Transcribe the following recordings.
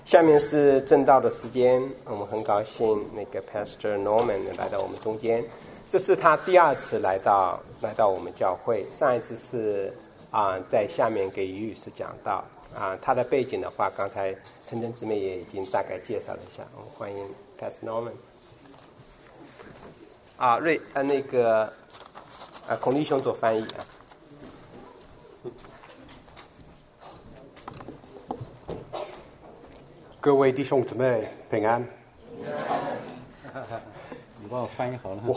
下面是正道的时间，我们很高兴那个 Pastor Norman 来到我们中间，这是他第二次来到我们教会，上一次是在下面给于律师讲道他的背景的话，刚才陈真姊妹也已经大概介绍了一下，我们欢迎 Pastor Norman。孔立兄做翻译各位弟兄姊妹平安。 你帮我翻译好了。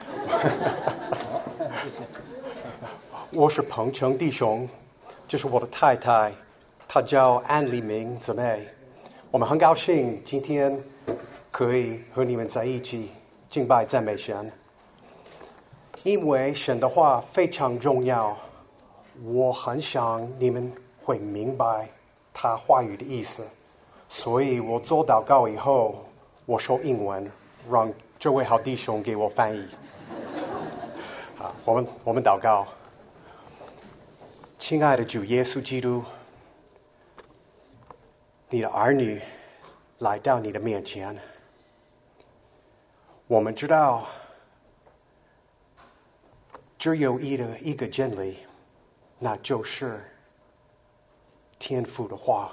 我是彭程弟兄，这是我的太太，她叫安丽明姊妹。我们很高兴今天可以和你们在一起敬拜赞美神，因为神的话非常重要，我很想你们会明白他话语的意思，所以我做祷告以后，我说英文，让这位好弟兄给我翻译。我们祷告。亲爱的主耶稣基督，你的儿女来到你的面前，我们知道只有一个真理，那就是天父的话。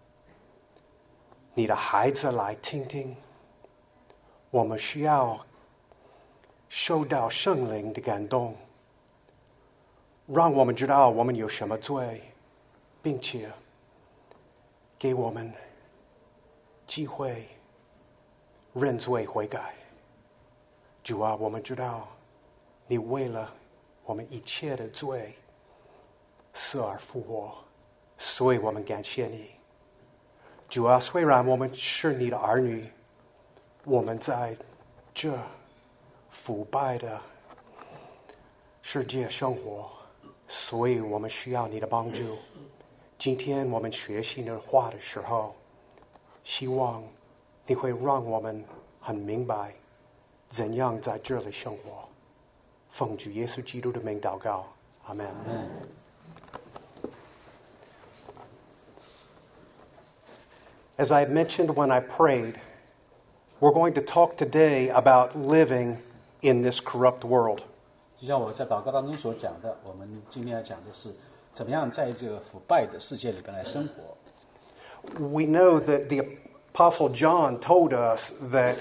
你的孩子来听听，我们需要受到圣灵的感动，让我们知道我们有什么罪，并且给我们机会认罪悔改。主啊，我们知道你为了我们一切的罪死而复活，所以我们感谢你。主啊，虽然我们是你的儿女，我们在这腐败的世界生活，所以我们需要你的帮助。今天我们学习你的话的时候，希望你会让我们很明白怎样在这里生活。奉主耶稣基督的名祷告，阿们。As I mentioned when I prayed, we're going to talk today about living in this corrupt world. 就像我在祷告当中所讲的，我们今天要讲的是怎么样在这个腐败的世界里边来生活。 We know that the Apostle John told us that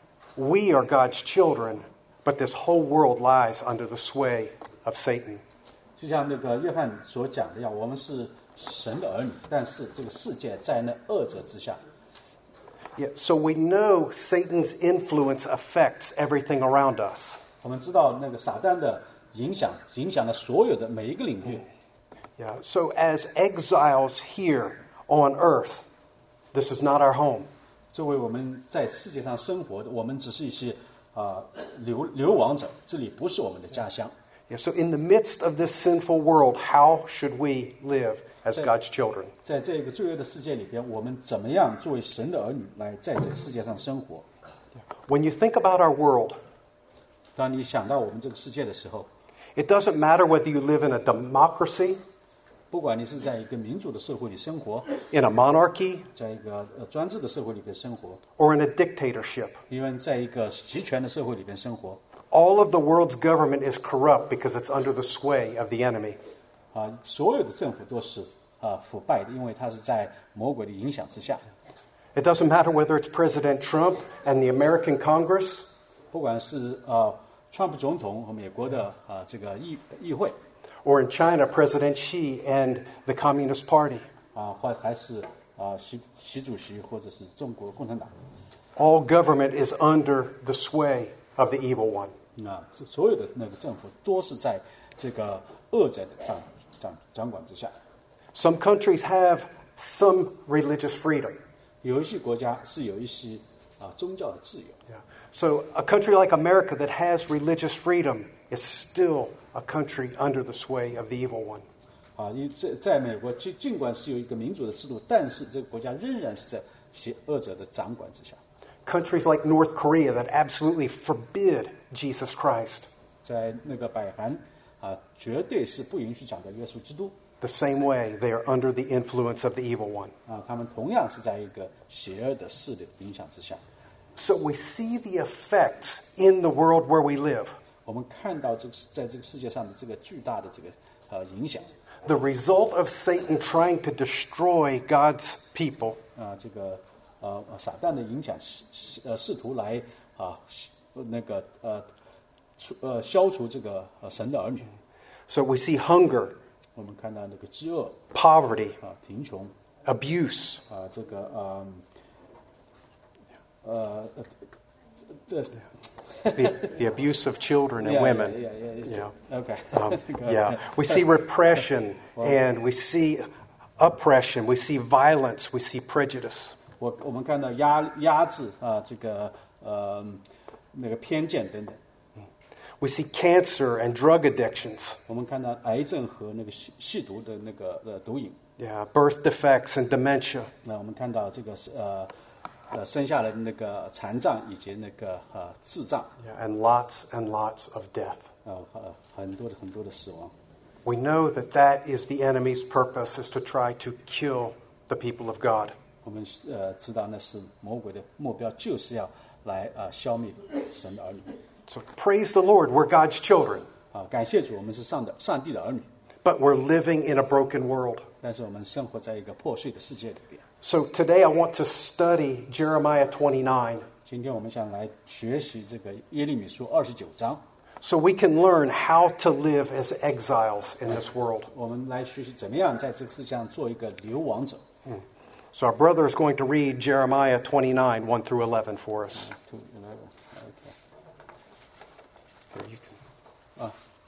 we are God's children, but this whole world lies under the sway of Satan. 就像那个约翰所讲的一样，我们是神的儿女，但是这个世界在那恶者之下。 Yeah, so we know Satan's influence affects everything around us. 我们知道那个撒旦的影响了所有的每一个领域。 Yeah, so as exiles here on earth, this is not our home. 作为我们在世界上生活的，我们只是一些流亡者，这里不是我们的家乡。 Yeah, so in the midst of this sinful world, how should we live as God's children? 在这个罪恶的世界里边，我们怎么样作为神的儿女来在这个世界上生活？ When you think about our world, 当你想到我们这个世界的时候， it doesn't matter whether you live in a democracy, 不管你是在一个民主的社会里生活， in a monarchy, 在一个专制的社会里边生活， or in a dictatorship. 因为在一个集权的社会里边生活， All of the world's government is corrupt because it's under the sway of the enemy. 所有的政府都是腐败的，因为它是在魔鬼的影响之下。 It doesn't matter whether it's President Trump and the American Congress, 不管是川普总统和美国的这个议会， or in China, President Xi and the Communist Party. 或还是习主席或者是中国共产党。 All government is under the sway of the evil one. 所有的那个政府都是在这个恶者的掌管之下。 Some countries have some religious freedom. 有一些国家是有一些宗教的自由。 Yeah. So a country like America that has religious freedom is still a country under the sway of the evil one. 在美国，尽管是有一个民主的制度，但是这个国家仍然是在邪恶者的掌管之下。 Countries like North Korea that absolutely forbid Jesus Christ. 在那个北韩绝对是不允许讲的耶稣基督。 the same way they are under the influence of the evil one. 他们同样是在一个邪恶的势力的影响之下。 So we see the effects in the world where we live. 我们看到在这个世界上的这个巨大的这个影响。 The result of Satan trying to destroy God's people. 这个撒旦的影响试图来消除这个神的儿女。 So we see hunger. 我们看到那个饥饿、 poverty, 贫穷、 abuse, 这个 the abuse of children and women. Okay. Yeah, we see repression and we see oppression, we see violence, we see prejudice. 我们看到压制这个那个偏见等等。 We see cancer and drug addictions. 我们看到癌症和那个吸毒的那个毒瘾。 Yeah, birth defects and dementia. 那我们看到这个生下来的那个残障以及那个智障。 Yeah, and lots of death. 很多的死亡。 We know that is the enemy's purpose, is to try to kill the people of God. 我们知道那是魔鬼的目标，就是要来消灭神的儿女。 So praise the Lord, we're God's children. 感谢主，我们是上帝的儿女。 But we're living in a broken world. 但是我们生活在一个破碎的世界里边。 So today I want to study Jeremiah 29. 今天我们想来学习这个耶利米书29章。 So we can learn how to live as exiles in this world. 我们来学习怎么样在这个世界上做一个流亡者。 So our brother is going to read Jeremiah 29, 1 through 11 for us. Here, you can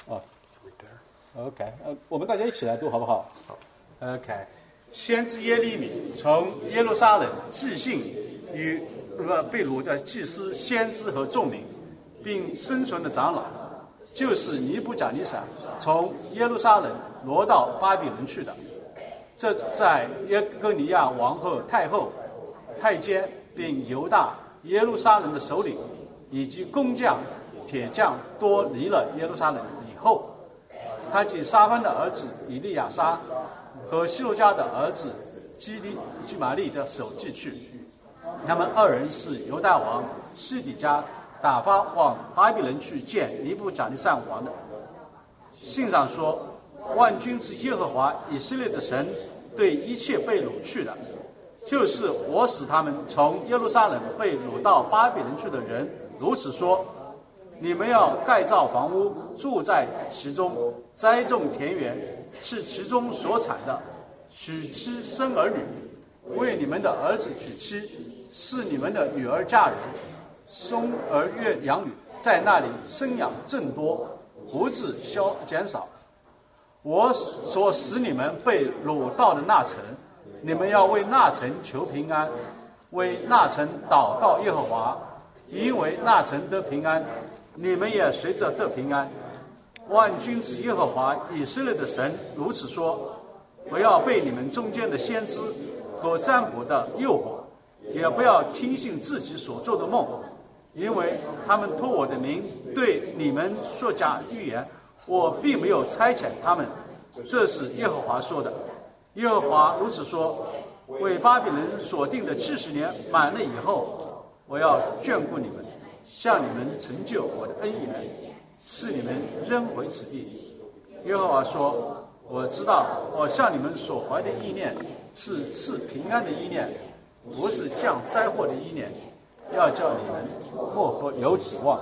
read there. OK， 我们大家一起来读好不好 ？OK， 先知耶利米从耶路撒冷寄信与被掳的祭司、先知和众民，并生存的长老，就是尼布甲尼撒从耶路撒冷挪到巴比伦去的。这在耶哥尼亚王后、太后、太监，并犹大、耶路撒冷的首领以及工匠、铁匠多离了耶路撒冷以后，他及沙番的儿子以利亚撒和希路家的儿子基玛利的手寄去。他们二人是犹大王西底家打发往巴比伦去见尼布甲尼撒王的。信上说，万军之耶和华以色列的神对一切被掳去的，就是我使他们从耶路撒冷被掳到巴比伦去的人如此说：你们要盖造房屋，住在其中，栽种田园，是其中所产的，娶妻生儿女，为你们的儿子娶妻，是你们的女儿嫁人，生儿养女，在那里生养众多，不致减少。我所使你们被掳到的那城，你们要为那城求平安，为那城祷告耶和华，因为那城得平安，你们也随着得平安。万军之耶和华以色列的神如此说：不要被你们中间的先知和占卜的诱惑，也不要听信自己所做的梦，因为他们托我的名对你们说假预言，我并没有差遣他们，这是耶和华说的。耶和华如此说：为巴比伦所定的70年满了以后，我要眷顾你们，向你们成就我的恩言，使你们仍回此地。耶和华说：我知道我向你们所怀的意念是赐平安的意念，不是降灾祸的意念，要叫你们幕后有指望。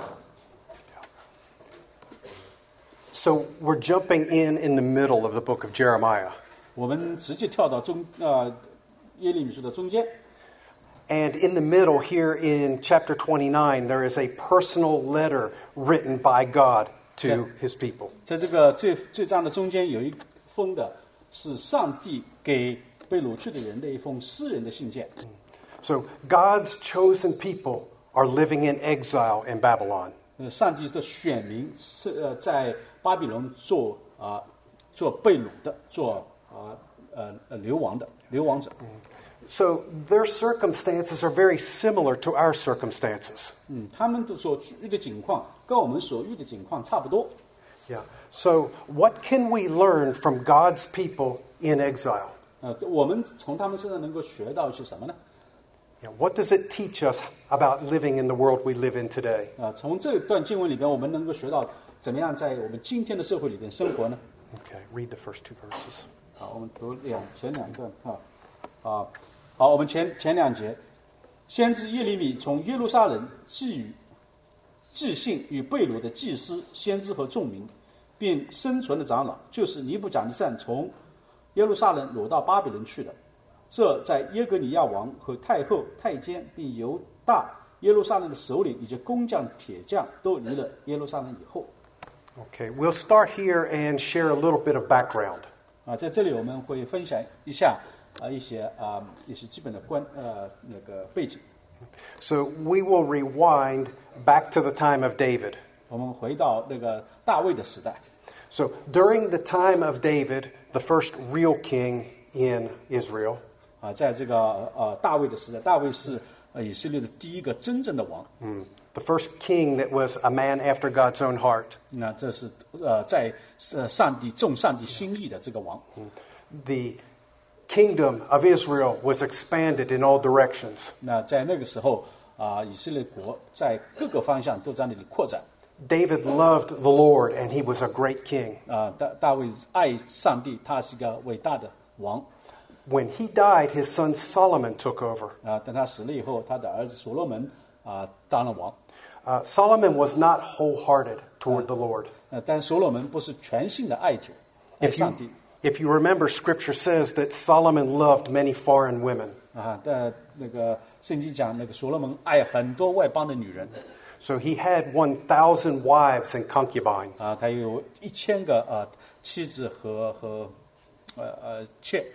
So we're jumping in the middle of the book of Jeremiah. 我们直接跳到耶利米书的中间。 And in the middle here in chapter 29, there is a personal letter written by God to his people. 在这个这章的中间有一封的是上帝给被掳去的人的一封私人的信件。 So God's chosen people are living in exile in Babylon. 上帝的选民是在巴比伦做被掳的，做流亡者。 So their circumstances are very similar to our circumstances. 他们所遇的境况跟我们所遇的境况差不多。 Yeah. So, what can we learn from God's people in exile? 我们从他们身上能够学到一些什么呢？ Yeah, what does it teach us about living in the world we live in today? 从这段经文里边，我们能够学到怎么样在我们今天的社会里边生活呢？ Okay, read the first 2 verses. 好，我们读前两段好，我们前两节，先知耶利米从耶路撒冷寄信与被掳的祭司、先知和众民，并生存的长老，就是尼布甲尼撒从耶路撒冷掳到巴比伦去的。这在耶格尼亚王和太后、太监，并犹大耶路撒冷的首领以及工匠、铁匠都离了耶路撒冷以后。 Okay, we'll start here and share a little bit of background. 在这里我们会分享一下一些基本的背景。 So we will rewind back to the time of David. 我们回到那个大卫的时代。 So during the time of David, the first real king in Israel, 在这个大卫的时代，大卫是以色列的第一个真正的王。 the first king that was a man after God's own heart. 那这是在上帝心意的这个王。 The kingdom of Israel was expanded in all directions. 那在那个时候以色列国在各个方向都在那里扩展。 David loved the Lord, and he was a great king. 大卫爱上帝，他是一个伟大的王。 When he died, his son Solomon took over. 等他死了以后，他的儿子所罗门当了王。 Solomon was not wholehearted toward the Lord. 但所罗门不是全性的爱主，爱上帝。 If you remember, Scripture says that Solomon loved many foreign women. 但那个圣经讲，那个所罗门爱很多外邦的女人。 So he had 1,000 wives and concubines. 他有1000个妻子和妾。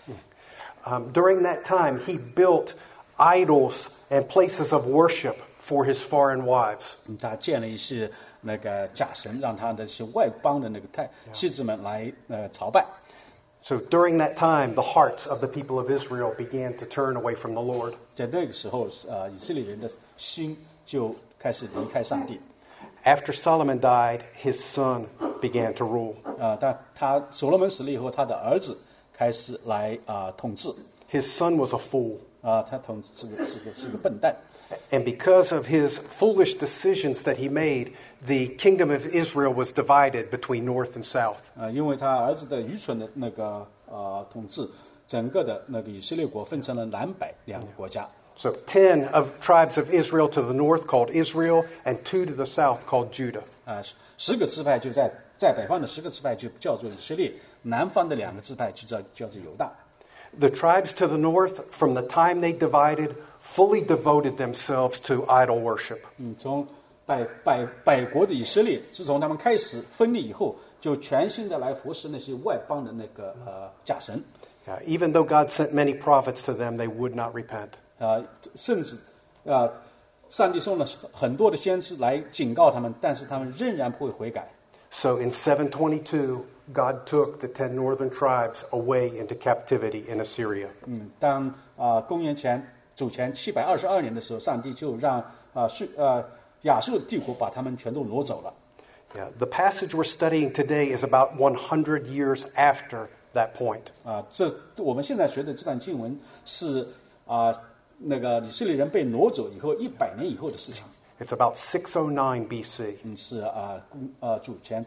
During that time, he built idols and places of worship for his foreign wives. 他建了一些那个假神，让他的一些外邦的那个妻子们来朝拜。 So during that time, the hearts of the people of Israel began to turn away from the Lord. 在那个时候，以色列人的心就开始离开上帝。 After Solomon died, his son began to rule. 但所罗门死了以后，他的儿子开始来统治。 His son was a fool. 他统治是个笨蛋。 And because of his foolish decisions that he made, the kingdom of Israel was divided between north and south. 因为他儿子的愚蠢的那个统治，整个的那个以色列国分成了南北两个国家。 So 10 of tribes of Israel to the north called Israel, and 2 to the south called Judah. 10个支派就在北方的10个支派就叫做以色列，南方的2个支派就叫做犹大。 The tribes to the north, from the time they divided, fully devoted themselves to idol worship. 从北国的以色列，自从他们开始分裂以后，就全心的来服侍那些外邦的那个假神。 Even though God sent many prophets to them, they would not repent. 甚至上帝送了很多的先知来警告他们，但是他们仍然不会悔改。 So in 722, God took the 10 northern tribes away into captivity in Assyria. 当公元主前722年的时候，上帝就让亚述帝国把他们全都挪走了。 Yeah, the passage we're studying today is about 100 years after that point. 我们现在学的这段经文是那个以色列人被挪走以后100年以后的事情。 It's about 609 BC. 是主前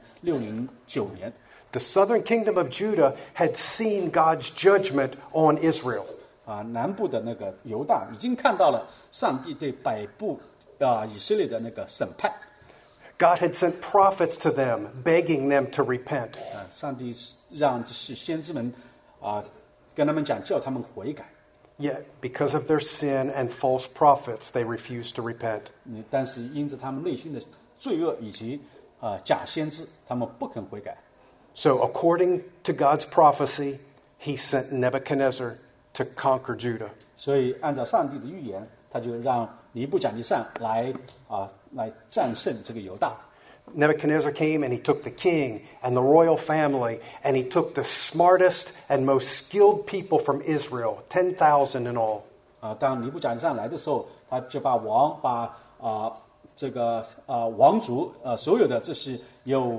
609年。 The southern kingdom of Judah had seen God's judgment on Israel. 南部的那个犹大已经看到了上帝对北部以色列的那个审判。 God had sent prophets to them, begging them to repent. 上帝让这些先知们跟他们讲，叫他们悔改。 Yet, because of their sin and false prophets, they refused to repent. 但是因着他们内心的罪恶以及假先知，他们不肯悔改。 So, according to God's prophecy, he sent Nebuchadnezzar to conquer Judah. 所以按照上帝的预言，他就让尼布甲尼撒来战胜这个犹大。 Nebuchadnezzar came and he took the king and the royal family, and he took the smartest and most skilled people from Israel, 10,000 in all. 当尼布甲尼撒来的时候，他就把这个王族所有的这些有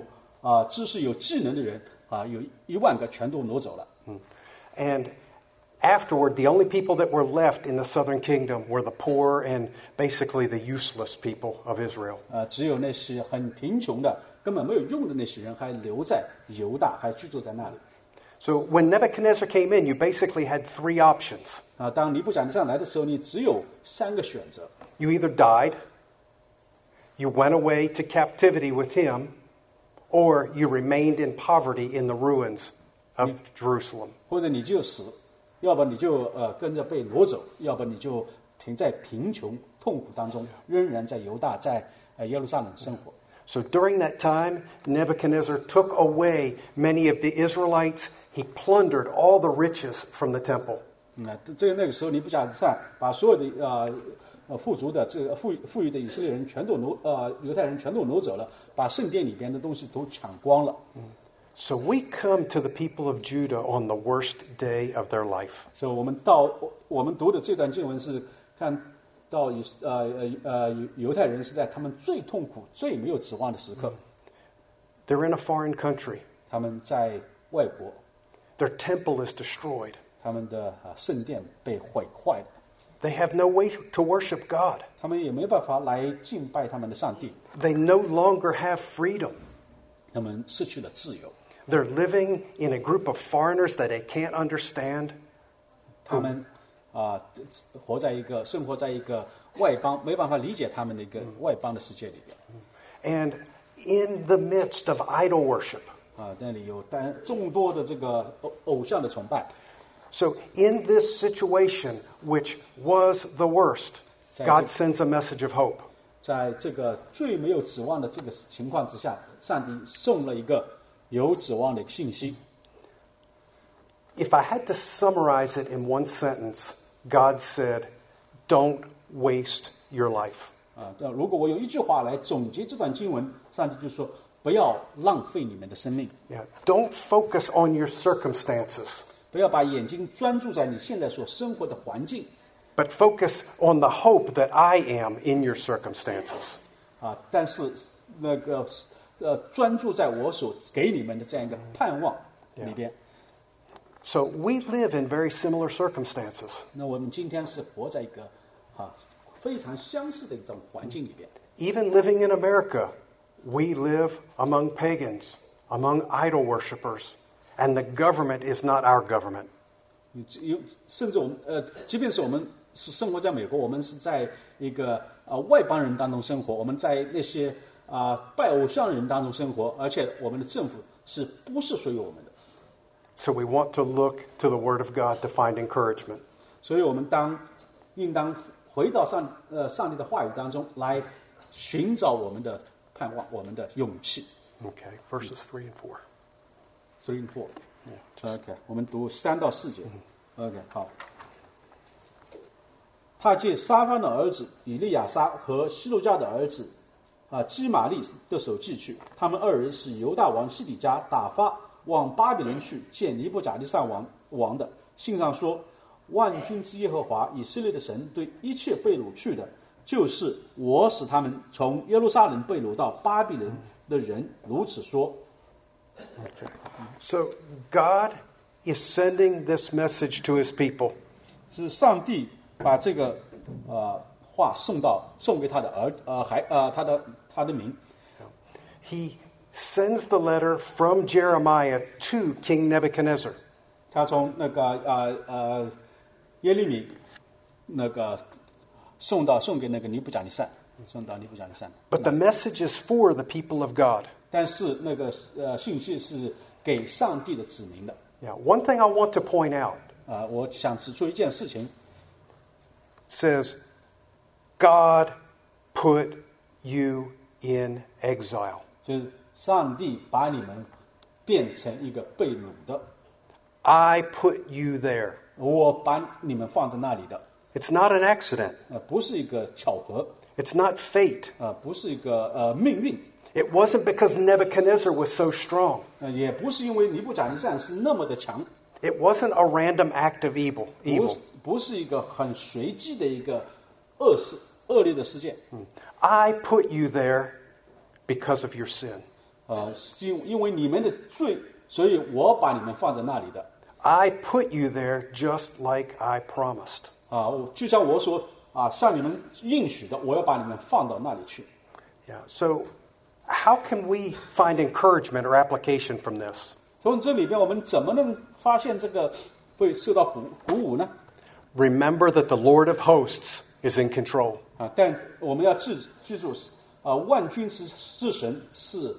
知识有技能的人有10000个全都挪走了。 And afterward, the only people that were left in the southern kingdom were the poor and basically the useless people of Israel. 只有那些很贫穷的、根本没有用的那些人还留在犹大，还居住在那里。 So when Nebuchadnezzar came in, you basically had 3 options. 当尼布甲尼撒来的时候，你只有3个选择： You either died, you went away to captivity with him, or you remained in poverty in the ruins of Jerusalem. 或者你就死，要不你就跟着被掳走，要不你就停在贫穷痛苦当中，仍然在犹大，在耶路撒冷生活。 So during that time, Nebuchadnezzar took away many of the Israelites. He plundered all the riches from the temple. 那个时候，尼布甲尼撒把所有的富足的这个富裕的以色列人全都犹太人全都挪走了，把圣殿里边的东西都抢光了。 So we come to the people of Judah on the worst day of their life. 所以我们读的这段经文是看到犹太人是在他们最痛苦、最没有指望的时刻。 They're in a foreign country. 他们在外国， Their temple is destroyed. 他们的圣殿被毁坏了， They have no way to worship God. 他们也没办法来敬拜他们的上帝， They no longer have freedom. 他们失去了自由。 They're living in a group of foreigners that they can't understand. 他们生活在一个外邦，没办法理解他们的一个外邦的世界里边。 And in the midst of idol worship. 那里有众多的这个偶像的崇拜。 So in this situation, which was the worst, God sends a message of hope. 在这个最没有指望的这个情况之下，上帝送了一个有指望的信息。 If I had to summarize it in one sentence, God said, "Don't waste your life." 如果我用一句话来总结这段经文，上帝就说：不要浪费你们的生命。 Yeah. Don't focus on your circumstances, 不要把眼睛专注在你现在所生活的环境， but focus on the hope that I am in your circumstances. 但是专注在我所给你们的这样一个盼望里边。 So we live in very similar circumstances. 那我们今天是活在一个非常相似的一种环境里边。 Even living in America, we live among pagans, among idol worshippers, and the government is not our government. 甚至我们即便是我们是生活在美国，我们是在一个外邦人当中生活，我们在那些拜偶像人当中生活，而且我们的政府不是属于我们的。 So we want to look to the Word of God to find encouragement. 所以我们应当回到上帝的话语当中来寻找我们的盼望，我们的勇气。 Okay, verses 3 and 4. 3 and 4。OK， 我们读3到4节。OK， 好。他借沙番的儿子以利亚撒和希路家的儿子基玛利的手寄去，他们2人是犹大王西底家打发往巴比伦去见尼布甲尼撒王的。信上说，万军之耶和华以色列的神对一切被掳去的，就是我使他们从耶路撒冷被掳到巴比伦的人如此说。 Okay. So God is sending this message to his people. 是上帝把这个话送给他的他的民。 He sends the letter from Jeremiah to King Nebuchadnezzar. 他从那个耶利米送给那个尼布甲尼撒，送到尼布甲尼撒。 But the message is for the people of God. 但是那个信息是给上帝的子民的。 Yeah. One thing I want to point out 我想指出一件事情 says, God put you in exile. 就是上帝把你们变成一个被掳的， I put you there. 我把你们放在那里的， It's not an accident. 不是一个巧合， It's not fate. 不是一个命运， It wasn't because Nebuchadnezzar was so strong. 也不是因为尼布甲尼撒是那么的强， It wasn't a random act of evil. 不是一个很随机的一个恶劣的事件。 I put you there because of your sin. 是因为你们的罪，所以我把你们放在那里的。 I put you there just like I promised. 就像我所向你们应许的，我要把你们放到那里去。 Yeah. So, how can we find encouragement or application from this? 从这里边，我们怎么能发现这个会受到鼓舞呢？ Remember that the Lord of hosts is in control. 但我们要记住，万军之神是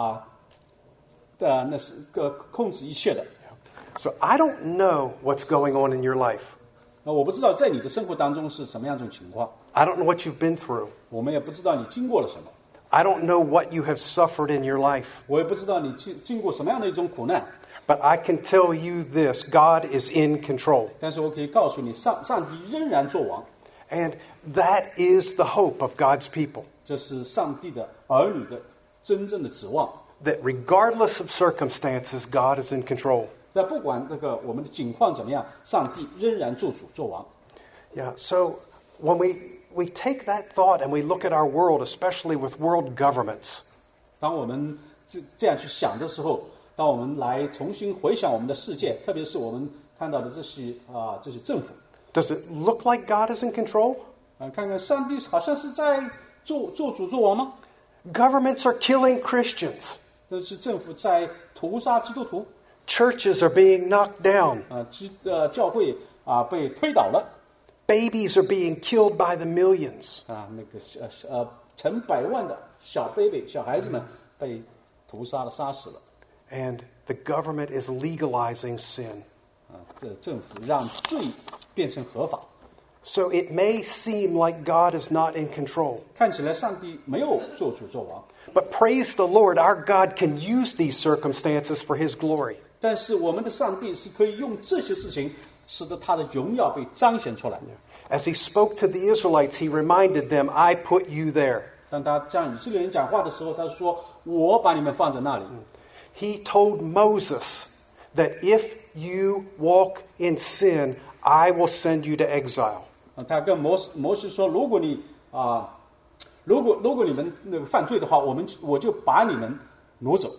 那是控制一切的。 So, I don't know what's going on in your life. 我不知道在你的生活当中是什么样一种情况， I don't know what you've been through. 我们也不知道你经过了什么， I don't know what you have suffered in your life. 我也不知道你经过什么样的一种苦难。 But I can tell you this, God is in control. 但是我可以告诉你，上帝仍然作王， And that is the hope of God's people. 这是上帝的儿女的真正的指望。 That regardless of circumstances, God is in control. 但不管我们的境况怎么样，上帝仍然做主作王。 Yeah, so when we take that thought and we look at our world, especially with world governments, 当我们这样去想的时候，当我们来重新回想我们的世界，特别是我们看到的这些政府， does it look like God is in control? 看看上帝好像是在做主作王吗？ Governments are killing Christians. 但是政府在屠杀基督徒， Churches are being knocked down. 教会被推倒了， Babies are being killed by the millions. 成百万的小 baby 小孩子们被屠杀了，杀死了。 And the government is legalizing sin. 这政府让罪变成合法， So it may seem like God is not in control. 看起来上帝没有做主作王， But praise the Lord, our God can use these circumstances for His glory. 但是我们的上帝是可以用这些事情，使得他的荣耀被彰显出来。 As He spoke to the Israelites, He reminded them, I put you there. 当他向以色列人讲话的时候，他说：“我把你们放在那里。” He told Moses that if you walk in sin, I will send you to exile. 他跟摩西说：“如果你如果你们犯罪的话，我就把你们挪走。”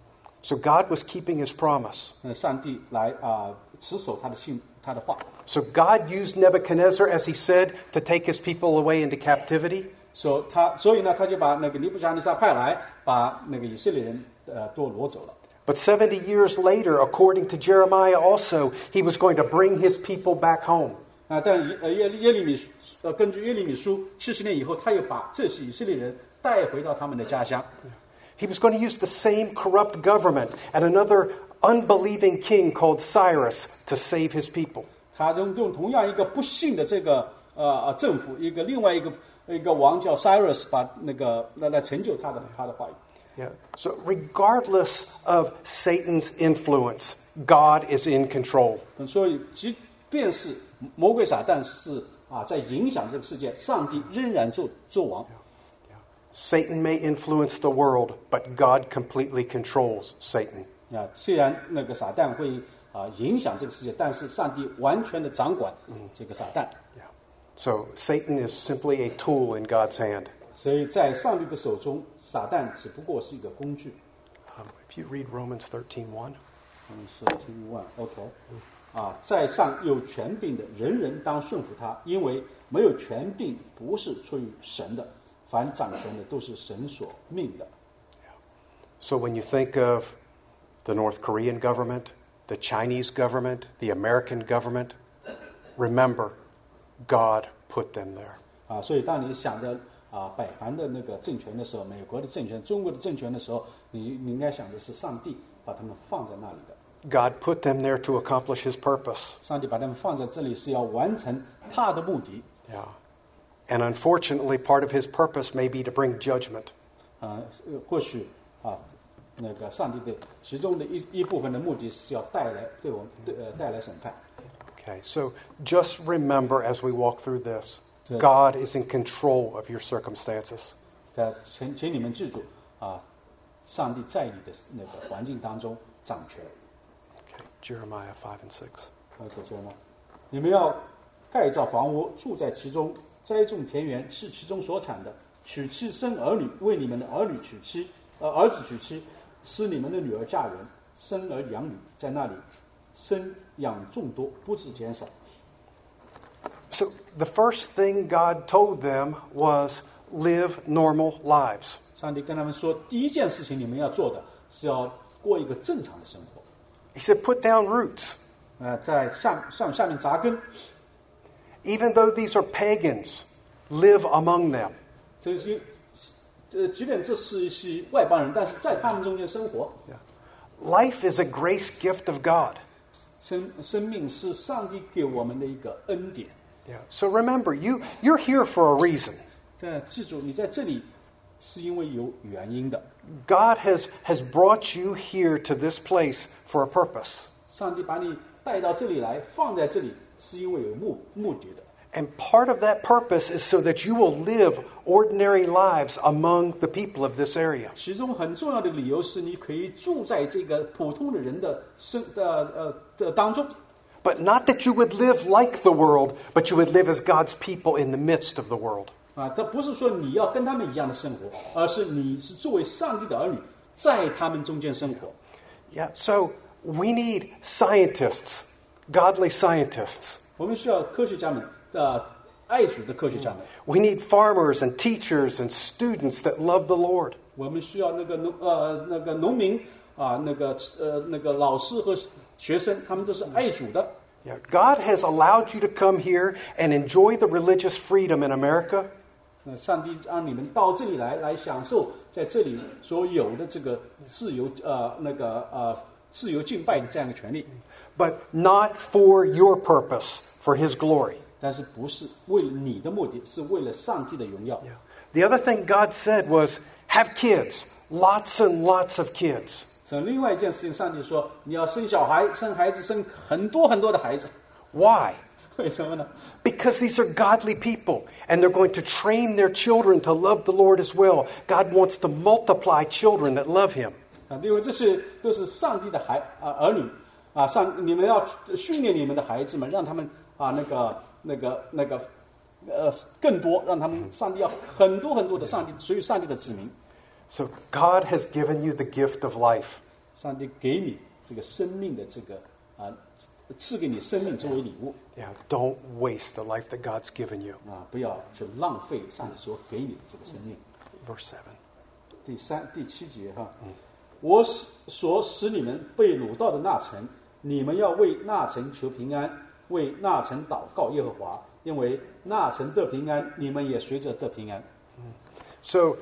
So God was keeping His promise. 上帝来持守他的话。 So God used Nebuchadnezzar, as He said, to take His people away into captivity. 所以呢，他就把尼布甲尼撒派来，把以色列人都挪走了。 But 70 years later, according to Jeremiah also, He was going to bring His people back home. 但根据耶利米书，70年以后，他又把这些以色列人带回到他们的家乡。 He was going to use the same corrupt government and another unbelieving king called Cyrus to save his people. 他用同样一个不幸的这个政府，另外一个王叫 Cyrus， 把来成就他的话语。 Yeah. So regardless of Satan's influence, God is in control. 所以，即便是魔鬼撒旦是在影响这个世界，上帝仍然做王。 Satan may influence the world, but God completely controls Satan. 虽然撒旦会影响这个世界，但是上帝完全的掌管这个撒旦。 Yeah. So Satan is simply a tool in God's hand. 所以在上帝的手中，撒旦只不过是一个工具。 If you read Romans 13:1. OK， 在上有权柄的人当顺服他，因为没有权柄不是出于神的，凡掌权的都是神所命的。 So when you think of the North Korean government, the Chinese government, the American government, remember, God put them there. 所以当你想着北韩的政权的时候，美国的政权、中国的政权的时候，你应该想的是上帝把他们放在那里的。 God put them there to accomplish His purpose. 上帝把他们放在这里是要完成他的目的。 Yeah. And unfortunately, part of His purpose may be to bring judgment. 或许上帝的其中的一部分的目的是要带来审判。 Okay, so just remember as we walk through this, God is in control of your circumstances. 请你们记住上帝在你的环境当中掌权。 Okay, Jeremiah 5:6. 说呢，你们要盖造房屋，住在其中，栽种田园，是其中所产的，娶妻生儿女，为你们的儿子娶妻， 使你们的女儿嫁人，生儿养女，在那里生养众多，不致减少。 So the first thing God told them was live normal lives. 上帝跟他们说，第一件事情你们要做的是要过一个正常的生活。 He said, put down roots. 在下面扎根。 Even though these are pagans, live among them. 这些即便这是一些外邦人，但是在他们中间生活。 Life is a grace gift of God. 生命是上帝给我们的一个恩典。 Yeah. So remember, you're here for a reason. 但记住，你在这里是因为有原因的。 God has brought you here to this place for a purpose. 上帝把你带到这里来，放在这里，是因为有目的的。 And part of that purpose is so that you will live ordinary lives among the people of this area. 其中很重要的理由是，你可以住在这个普通的人的当中。 But not that you would live like the world, but you would live as God's people in the midst of the world. 这不是说你要跟他们一样的生活，而是你是作为上帝的儿女，在他们中间生活。 Yeah, so we need scientists, godly scientists. 我们需要科学家们，爱主的科学家们。 We need farmers and teachers and students that love the Lord. 我们需要那个农民那个老师和学生，他们都是爱主的。 Yeah, God has allowed you to come here and enjoy the religious freedom in America. 上帝让你们到这里来享受在这里所有的这个自由自由敬拜的这样一个权利。 But not for your purpose, for His glory. 但是不是为你的目的，是为了上帝的荣耀。 The other thing God said was, have kids, lots and lots of kids. 另外一件事情，上帝说你要生小孩，生孩子，生很多很多的孩子。 Why? 为什么呢？ Because these are godly people, and they're going to train their children to love the Lord as well. God wants to multiply children that love Him. 因为这些都是上帝的儿女你们要训练你们的孩子们，让他们更多，让他们上帝要很多很多的属于上帝的子民。 So God has given you the gift of life. 上帝给你这个生命的这个赐给你生命作为礼物。 Yeah, don't waste the life that God's given you. 不要去浪费上帝所给你的这个生命。 Verse 7. 第7节我所使你们被掳到的那城，你们要为那城求平安，为那城祷告耶和华，因为那城得平安，你们也随着得平安。 So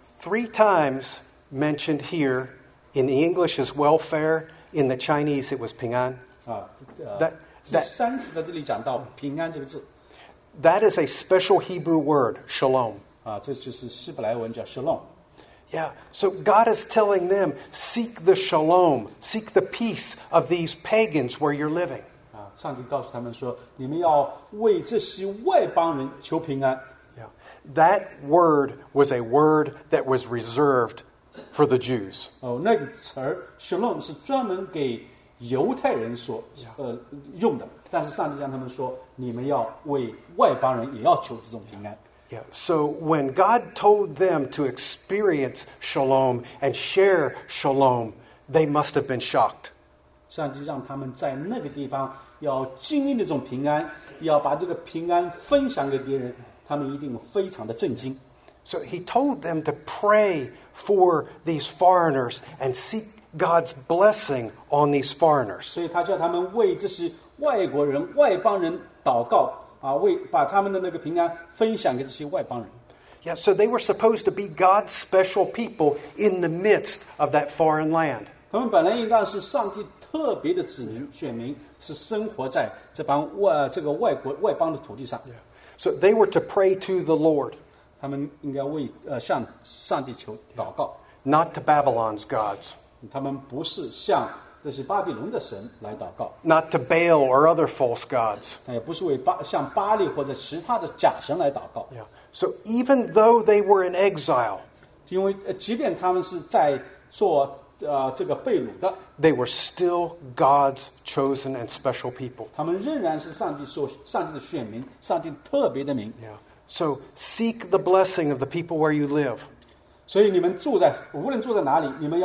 3 times mentioned here, in the English is welfare, in the Chinese it was 平安. 第3次在这里讲到平安这个字。 That is a special Hebrew word, shalom. 这就是希伯来文叫 shalom。 Yeah, so God is telling them, seek the shalom, seek the peace of these pagans where you're living. 上帝告诉他们说，你们要为这些外邦人求平安。 Yeah. That word was a word that was reserved for the Jews. 那个词儿 shalom 是专门给犹太人所用的，但是上帝让他们说，你们要为外邦人也要求这种平安。 Yeah. So when God told them to experience shalom and share shalom, they must have been shocked. 上帝让他们在那个地方要经历那种平安，要把这个平安分享给别人，他们一定非常的震惊。 So he told them to pray for these foreigners and seek God's blessing on these foreigners. 所以他叫他们为这些外国人、外邦人祷告把他们的那个平安分享给这些外邦人。 Yeah, so they were supposed to be God's special people in the midst of that foreign land. 他们本来应当是上帝特别的子民、选民，是生活在这帮外邦的土地上。 So they were to pray to the Lord, 他们应该为向上帝求祷告， not to Babylon's gods, 他们不是向这些巴比伦的神来祷告， not to Baal or other false gods. 也不是向巴利或者其他的假神来祷告。 Yeah. So even though they were in exile, 因为即便他们是在做这个被掳的， they were still God's chosen and special people. 他们仍然是上帝的选民，上帝特别的民。 Yeah. So seek the blessing of the people where you live. 所以你们无论住在哪里，你们要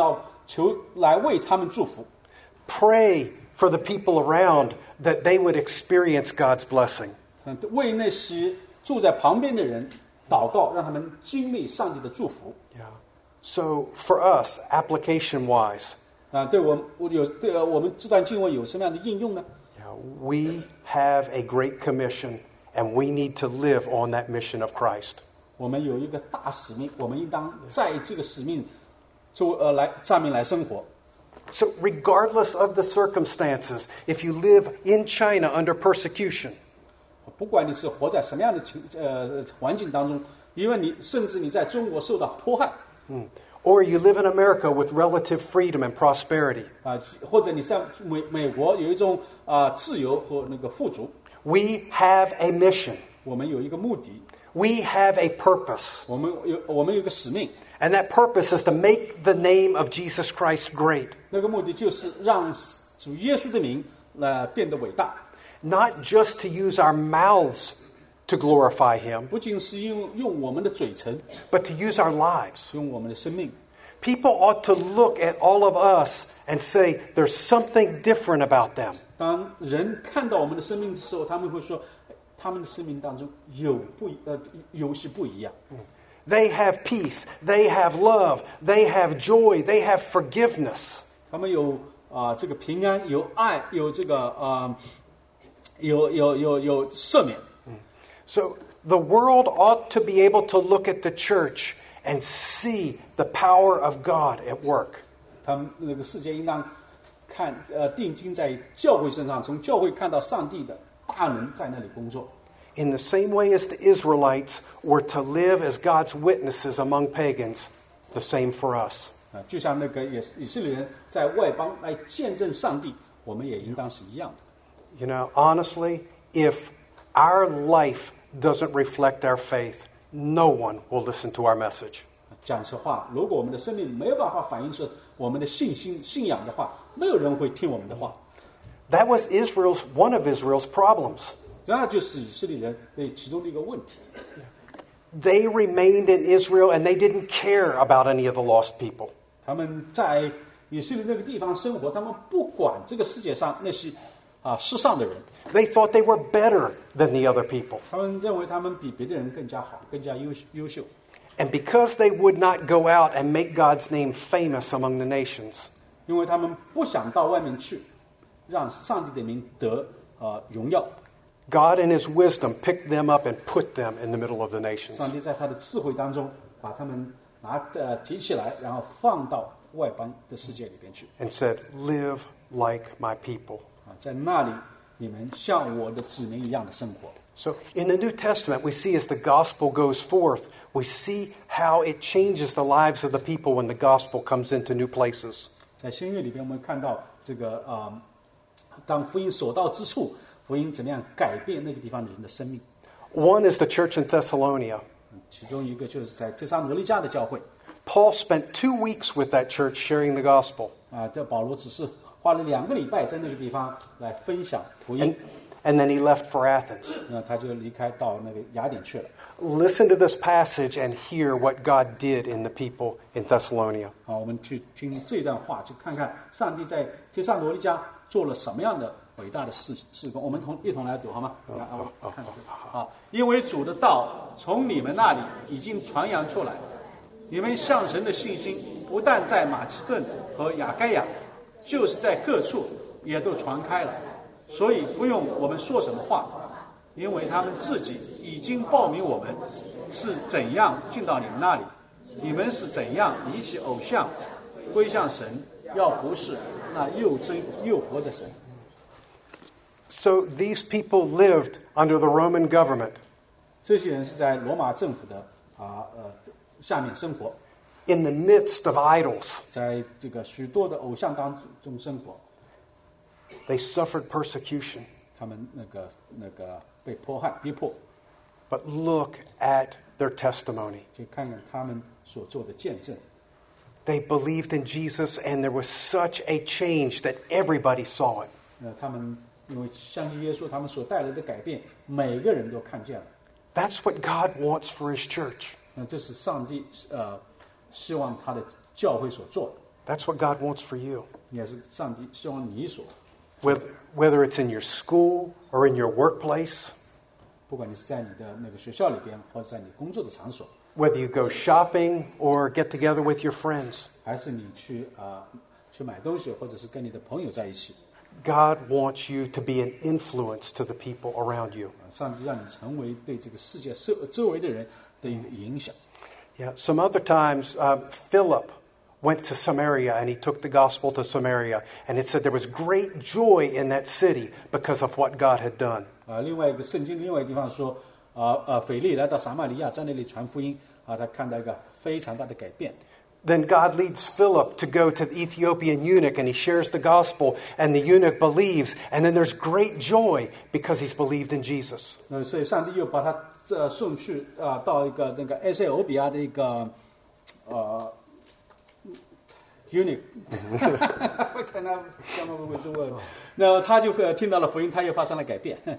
求来为他们祝福。 Pray for the people around that they would experience God's blessing. 为那些住在旁边的人祷告，让他们经历上帝的祝福。 Yeah. So for us, application-wise, 对我们这段经文有什么样的应用呢？ we have a great commission, and we need to live on that mission of Christ. 我们有一个大使命，我们应当在这个使命上面来生活。 So regardless of the circumstances, if you live in China under persecution, 不管你是活在什么样的环境当中，因为甚至你在中国受到迫害， or you live in America with relative freedom and prosperity, 或者你在美国有一种自由和那个富足， we have a mission. 我们有一个目的， We have a purpose. 我们有一个使命， And that purpose is to make the name of Jesus Christ great. 那个目的就是让主耶稣的名变得伟大， Not just to use our mouths to glorify Him, 不仅是用我们的嘴唇， but to use our lives. 用我们的生命。 People ought to look at all of us and say, there's something different about them. 当人看到我们的生命的时候，他们会说，他们的生命当中有些不一样。 They have peace, they have love, they have joy, they have forgiveness. 他们有这个平安，有爱，有这个有赦免。 So the world ought to be able to look at the church and see the power of God at work. 他们那个世界应当定睛在教会身上，从教会看到上帝的大能在那里工作。 In the same way as the Israelites were to live as God's witnesses among pagans, the same for us. 就像那个以色列人在外邦来见证上帝，我们也应当是一样的。 You know, honestly, if our life doesn't reflect our faith, no one will listen to our message. 讲实话，如果我们的生命没有办法反映出我们的信仰的话，没有人会听我们的话。 That was one of Israel's problems. 那就是以色列人的其中的一个问题。 They remained in Israel and they didn't care about any of the lost people. 他们在以色列那个地方生活，他们不管这个世界上那些世上的人， They thought they were better than the other people. 他们认为他们比别的人更加好，更加优秀。 And because they would not go out and make God's name famous among the nations, 因为他们不想到外面去，让上帝的名得荣耀。 God in His wisdom picked them up and put them in the middle of the nations. 上帝在他的智慧当中，把他们提起来，然后放到外邦的世界里边去。 And said, live like my people. 在那里，你们像我的子民一样的生活。 So in the New Testament, we see as the gospel goes forth, we see how it changes the lives of the people when the gospel comes into new places. 在新约里边，我们看到这个当福音所到之处，福音怎么样改变那个地方的人的生命。 One is the church in Thessalonica. 其中一个就是在帖撒罗尼迦的教会。 Paul spent 2 weeks with that church sharing the gospel. 这保罗只是花了2个礼拜在那个地方来分享福音。 And then he left for Athens. 那他就离开到那个雅典去了。 Listen to this passage and hear what God did in the people in Thessalonica. 我们去听这段话，去看看上帝在帖撒罗尼迦做了什么样的伟大的事工。我们一同来读好吗？看因为主的道从你们那里已经传扬出来，你们向神的信心不但在马其顿和亚该亚，就是在各处也都传开了。所以不用我们说什么话，因为他们自己已经报名我们是怎样进到你们那里，你们是怎样离弃偶像，归向神，要服侍那又真又活的神。 So these people lived under the Roman government. 这些人是在罗马政府的下面生活， In the midst of idols. 在这个许多的偶像当中生活， They suffered persecution. 他们那个被迫害逼迫。 But look at their testimony. 就看看他们所做的见证。 They believed in Jesus, and there was such a change that everybody saw it. 他们因为相信耶稣，他们所带来的改变，每个人都看见了。 That's what God wants for His church. 这是上帝希望他的教会所做的。 That's what God wants for you. 也是上帝希望你所， Whether it's in your school or in your workplace, 不管你是在你的那个学校里边，或者在你工作的场所， whether you go shopping or get together with your friends, 还是你去去买东西，或者是跟你的朋友在一起， God wants you to be an influence to the people around you. 上帝让你成为对这个世界周围的人的一个影响。 Yeah. Some other times, Philip went to Samaria and he took the gospel to Samaria, and it said there was great joy in that city because of what God had done. 另外一个圣经另外一个地方说，腓力来到撒玛利亚，在那里传福音，他看到一个非常大的改变。 Then God leads Philip to go to the Ethiopian eunuch, and he shares the gospel, and the eunuch believes, and then there's great joy because he's believed in Jesus. 所以上帝又把他送去到一个那个埃塞俄比亚的一个eunuch， 我看他刚刚会说问，那他就听到了福音，他又发生了改变。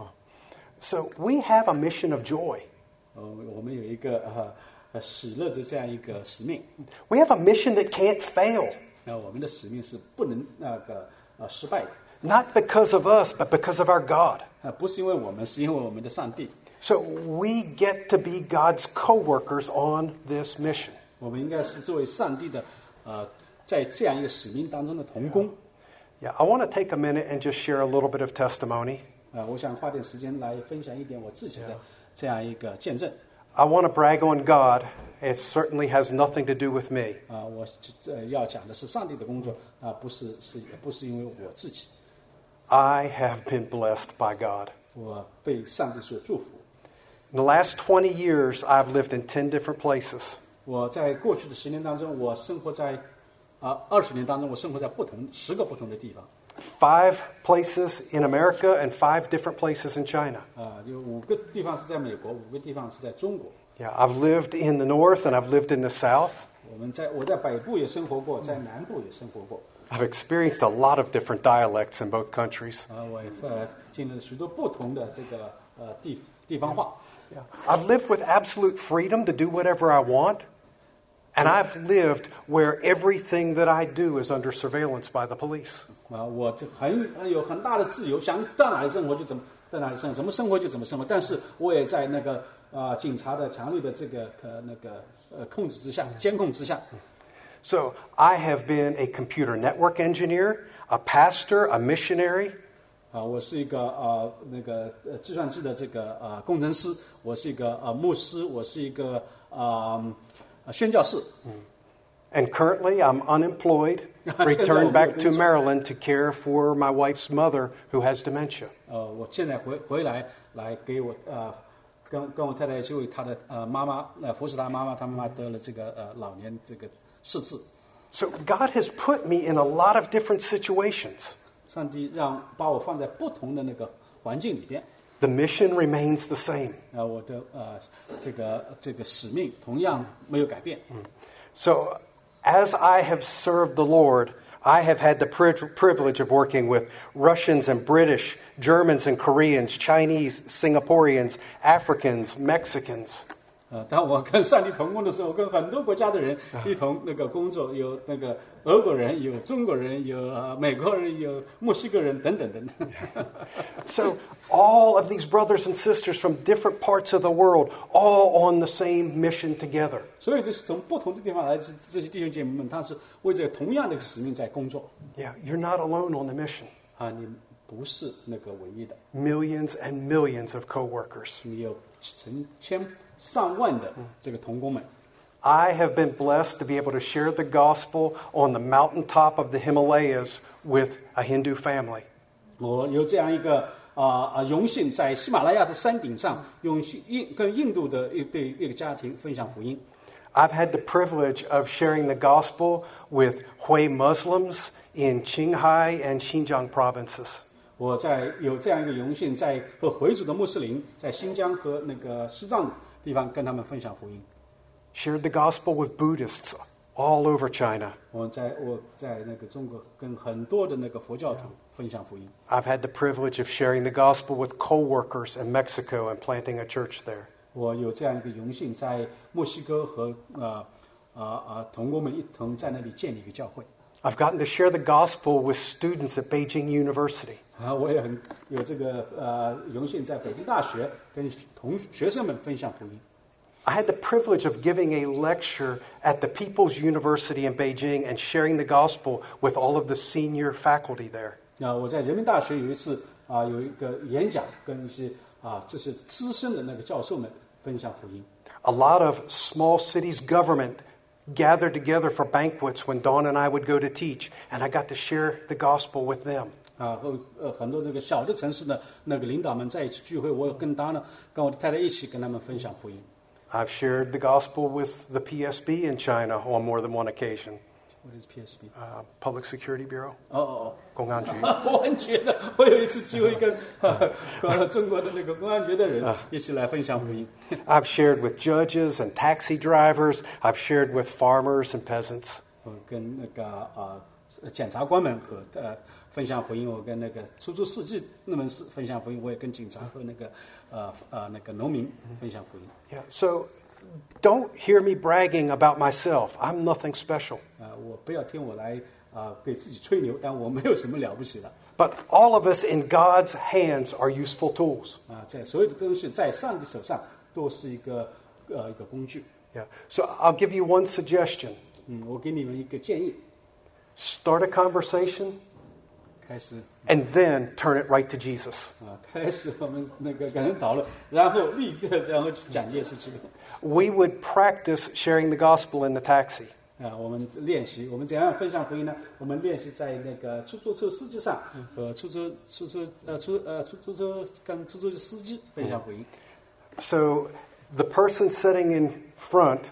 So we have a mission of joy. 我们有一个喜乐的这样一个使命。 We have a mission that can't fail. 我们的使命是不能失败的。 Not because of us, but because of our God. 不是因为我们，是因为我们的上帝。 So we get to be God's co-workers on this mission. 我们应该是作为上帝的在这样一个使命当中的同工。 Yeah, I want to take a minute and just share a little bit of testimony. 我想花点时间来分享一点我自己的这样一个见证。 I want to brag on God. It certainly has nothing to do with me. 我要讲的是上帝的工作不是因为我自己。 I have been blessed by God. 我被上帝所祝福。 In the last 20 years, I've lived in 10 different places. 我在过去的10年当中，我生活在20年当中，我生活在10个不同的地方。 5 places in America and 5 different places in China. 有5个地方是在美国，5个地方是在中国。 Yeah, I've lived in the north and I've lived in the south. 我在北部也生活过，在南部也生活过。 I've experienced a lot of different dialects in both countries. 我也经历了许多不同的这个地方话。 Yeah. I've lived with absolute freedom to do whatever I want. And I've lived where everything that I do is under surveillance by the police. 我有很大的自由，想到哪里生活就怎么在哪里生活，怎么生活就怎么生活。但是我也在那个警察的强力的这个控制之下，监控之下。 So I have been a computer network engineer, a pastor, a missionary. 我是一个计算机的这个工程师，我是一个牧师，我是一个宣教士。 And currently I'm unemployed, returned back to Maryland to care for my wife's mother who has dementia. 我现在回来给我跟我太太一起为她的妈妈服侍她妈妈，她妈妈得了这个老年这个失智。 So God has put me in a lot of different situations. 上帝把我放在不同的那个环境里边。 The mission remains the same. 我的这个使命同样没有改变。 So as I have served the Lord, I have had the privilege of working with Russians and British, Germans and Koreans, Chinese, Singaporeans, Africans, Mexicans. 当我跟上帝同工的时候，我跟很多国家的人一同那个工作，有那个俄国人，有中国人，有美国人，有墨西哥人等等等等。 So all of these brothers and sisters from different parts of the world, all on the same mission together. 所以这是从不同的地方来自这些弟兄姐妹们，他是为着同样的使命在工作。 Yeah, you're not alone on the mission. 你不是那个唯一的， Millions and millions of co-workers. 你有成千上万的这个同工们。 I have been blessed to be able to share the gospel on the mountaintop of the Himalayas with a Hindu family. 我有这样一个荣幸，在喜马拉雅的山顶上，跟印度的一个家庭分享福音。 I've had the privilege of sharing the gospel with Hui Muslims in Qinghai and Xinjiang provinces. 我有这样一个荣幸，和回族的穆斯林在新疆和那个西藏地方跟他们分享福音。 Shared the gospel with Buddhists all over China. 我在那个中国跟很多的那个佛教徒分享福音。 I've had the privilege of sharing the gospel with co-workers in Mexico and planting a church there. 我有这样一个荣幸，在墨西哥和同工们一同在那里建立一个教会。 I've gotten to share the gospel with students at Beijing University. 我也很有这个荣幸在北京大学跟学生们分享福音。 I had the privilege of giving a lecture at the People's University in Beijing and sharing the gospel with all of the senior faculty there. 我在人民大学有一次有一个演讲，跟一些这是资深的那个教授们分享福音。 A lot of small cities' government gathered together for banquets when Dawn and I would go to teach, and I got to share the gospel with them. 很多那个小的城市的那个领导们在一起聚会，我有跟我的太太一起跟他们分享福音。 I've shared the gospel with the PSB in China on more than one occasion. What is PSB? Public Security Bureau. 公安局。公安局的，我有一次机会跟中国的那个公安局的人一起来分享福音。 I've shared with judges and taxi drivers. I've shared with farmers and peasants. 我跟那个检察官们和分享福音，我跟那个出租司机们分享福音，我也跟警察和那个农民分享福音。 Yeah. So don't hear me bragging about myself. I'm nothing special. 我不要听我来给自己吹牛，但我没有什么了不起的。 But all of us in God's hands are useful tools. 在所有的东西在上帝手上都是一个工具。 Yeah. So I'll give you one suggestion. 我给你们一个建议。 Start a conversation. 开始。 And then turn it right to Jesus. 开始我们那个跟人讨论，然后立刻然后讲耶稣基督。 We would practice sharing the gospel in the taxi. 我们练习，我们怎样分享福音呢？我们练习在那个出租车司机上和出租车跟出租车司机分享福音。 So the person sitting in front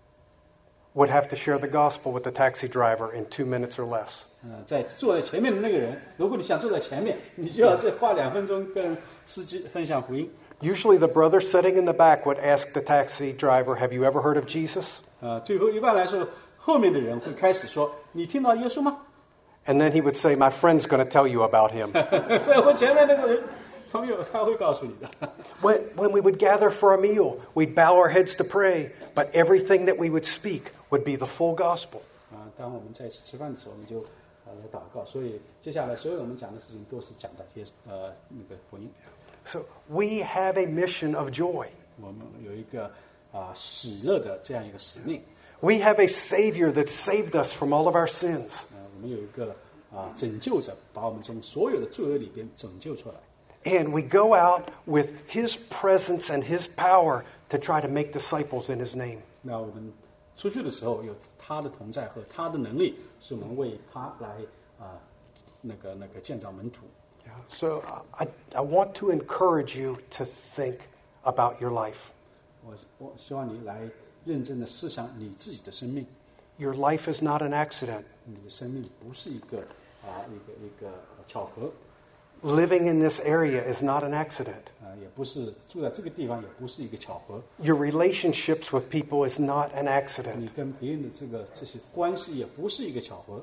would have to share the gospel with the taxi driver in 2 minutes or less. 坐在前面的那个人，如果你想坐在前面，你就要再花2分钟跟司机分享福音。 Usually the brother sitting in the back would ask the taxi driver, "Have you ever heard of Jesus?" 最后一般来说，后面的人会开始说：“你听到耶稣吗？” And then he would say, "My friend's going to tell you about him." 所以我前面那个人朋友他会告诉你的。 When we would gather for a meal, we'd bow our heads to pray, but everything that we would speak would be the full gospel. 当我们在一起吃饭的时候，我们就来祷告。所以接下来所有我们讲的事情都是讲的那个福音。 So we have a mission of joy. 我们有一个喜乐的这样一个使命。 We have a Savior that saved us from all of our sins. 我们有一个拯救者，把我们从所有的罪恶里边拯救出来。 And we go out with His presence and His power to try to make disciples in His name. 那我们出去的时候有他的同在和他的能力，是我们为他来那个建造门徒。 So I want to encourage you to think about your life. 我希望你来认真的思想你自己的生命。 Your life is not an accident. 你的生命不是一个巧合。 Living in this area is not an accident. 也不是住在这个地方，也不是一个巧合。 Your relationships with people is not an accident. 你跟别人的这些关系也不是一个巧合。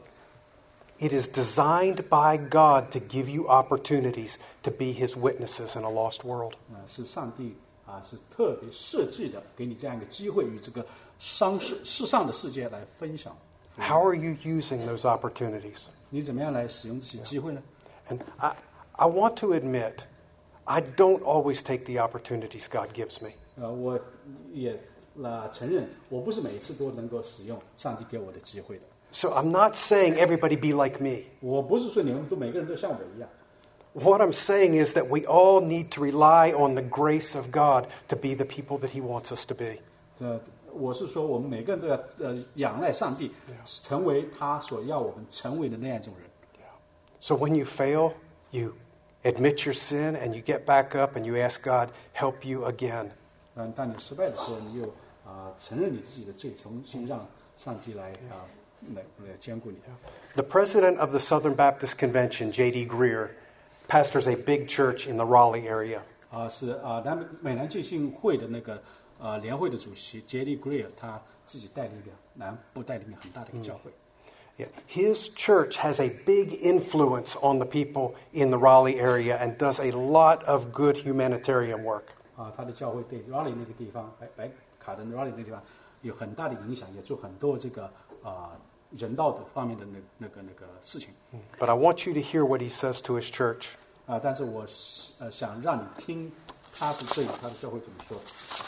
It is designed by God to give you opportunities to be His witnesses in a lost world. 是上帝是特别设计的，给你这样一个机会与这个世上的世界来分享。 How are you using those opportunities? 你怎么样来使用这些机会呢？ And I want to admit, I don't always take the opportunities God gives me. 我也承认，我不是每一次都能够使用上帝给我的机会的。 So I'm not saying everybody be like me. 我不是说你们每个人都像我一样。 What I'm saying is that we all need to rely on the grace of God to be the people that He wants us to be. 我是说，我们每个人都要仰赖上帝，成为他所要我们成为的那样一种人。 So when you fail, you admit your sin and you get back up and you ask God, help you again. 当你失败的时候，你又承认你自己的罪，重新让上帝来兼顾你。 The president of the Southern Baptist Convention, J.D. Greer, pastors a big church in the Raleigh area. 是美南浸信会的那个联会的主席杰利·格里尔，他自己带领一个南部带领一个很大的一个教会。 Yeah. His church has a big influence on the people in the Raleigh area and does a lot of good humanitarian work. 他的教会对 Raleigh 那个地方，白卡登 Raleigh 那个地方有很大的影响，也做很多这个人道的方面的那个事情。 But I want you to hear what he says to his church. 但是我想让你听他对他的教会怎么说。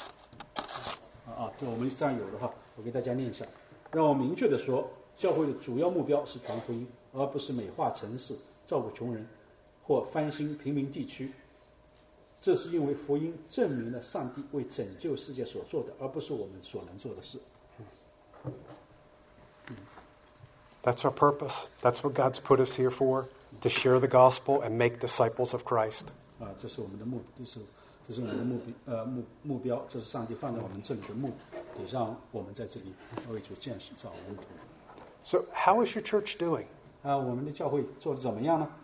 就我们这样有的话，我给大家念一下。让我明确的说，教会的主要目标是传福音，而不是美化城市、照顾穷人或翻新贫民地区。这是因为福音证明了上帝为拯救世界所做的，而不是我们所能做的事。 That's our purpose. That's what God's put us here for, to share the gospel and make disciples of Christ. 这是我们的目的，这是我们的目标，这是上帝放在我们这里的目的，得让我们在这里为主建造门徒。 So how is your church doing? 我们的教会做得怎么样呢？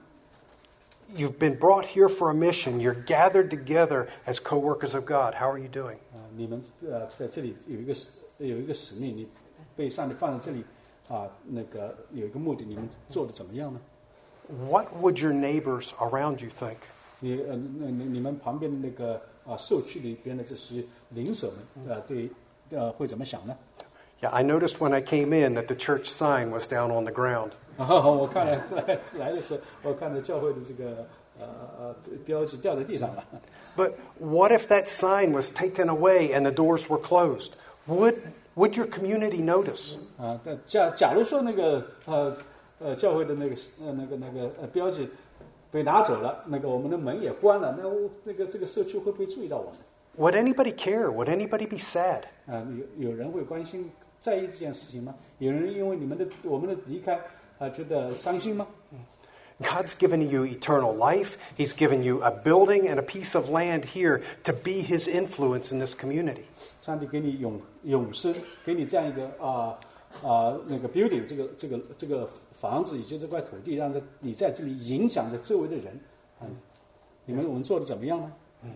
You've been brought here for a mission. You're gathered together as co-workers of God. How are you doing? 你们在这里有一个使命，你被上帝放在这里有一个目的，你们做得怎么样呢？ What would your neighbors around you think? 你们旁边的那个社区里边的这些邻舍们会怎么想呢？ Yeah, I noticed when I came in that the church sign was down on the ground. 我看来的时候，我看到教会的这个标志掉在地上了。 But what if that sign was taken away and the doors were closed? Would your community notice? 但假如说那个教会的那个标志被拿走了，我们的门也关了，这个社区会不会注意到我们？ Would anybody care? Would anybody be sad? 有人会关心在意这件事情吗？有人因为我们的离开觉得伤心吗？ God's given you eternal life. He's given you a building and a piece of land here to be His influence in this community. 上帝给你永生，给你这样一个building 这个房子以及这块土地，让你在这里影响着周围的人。我们做的怎么样呢？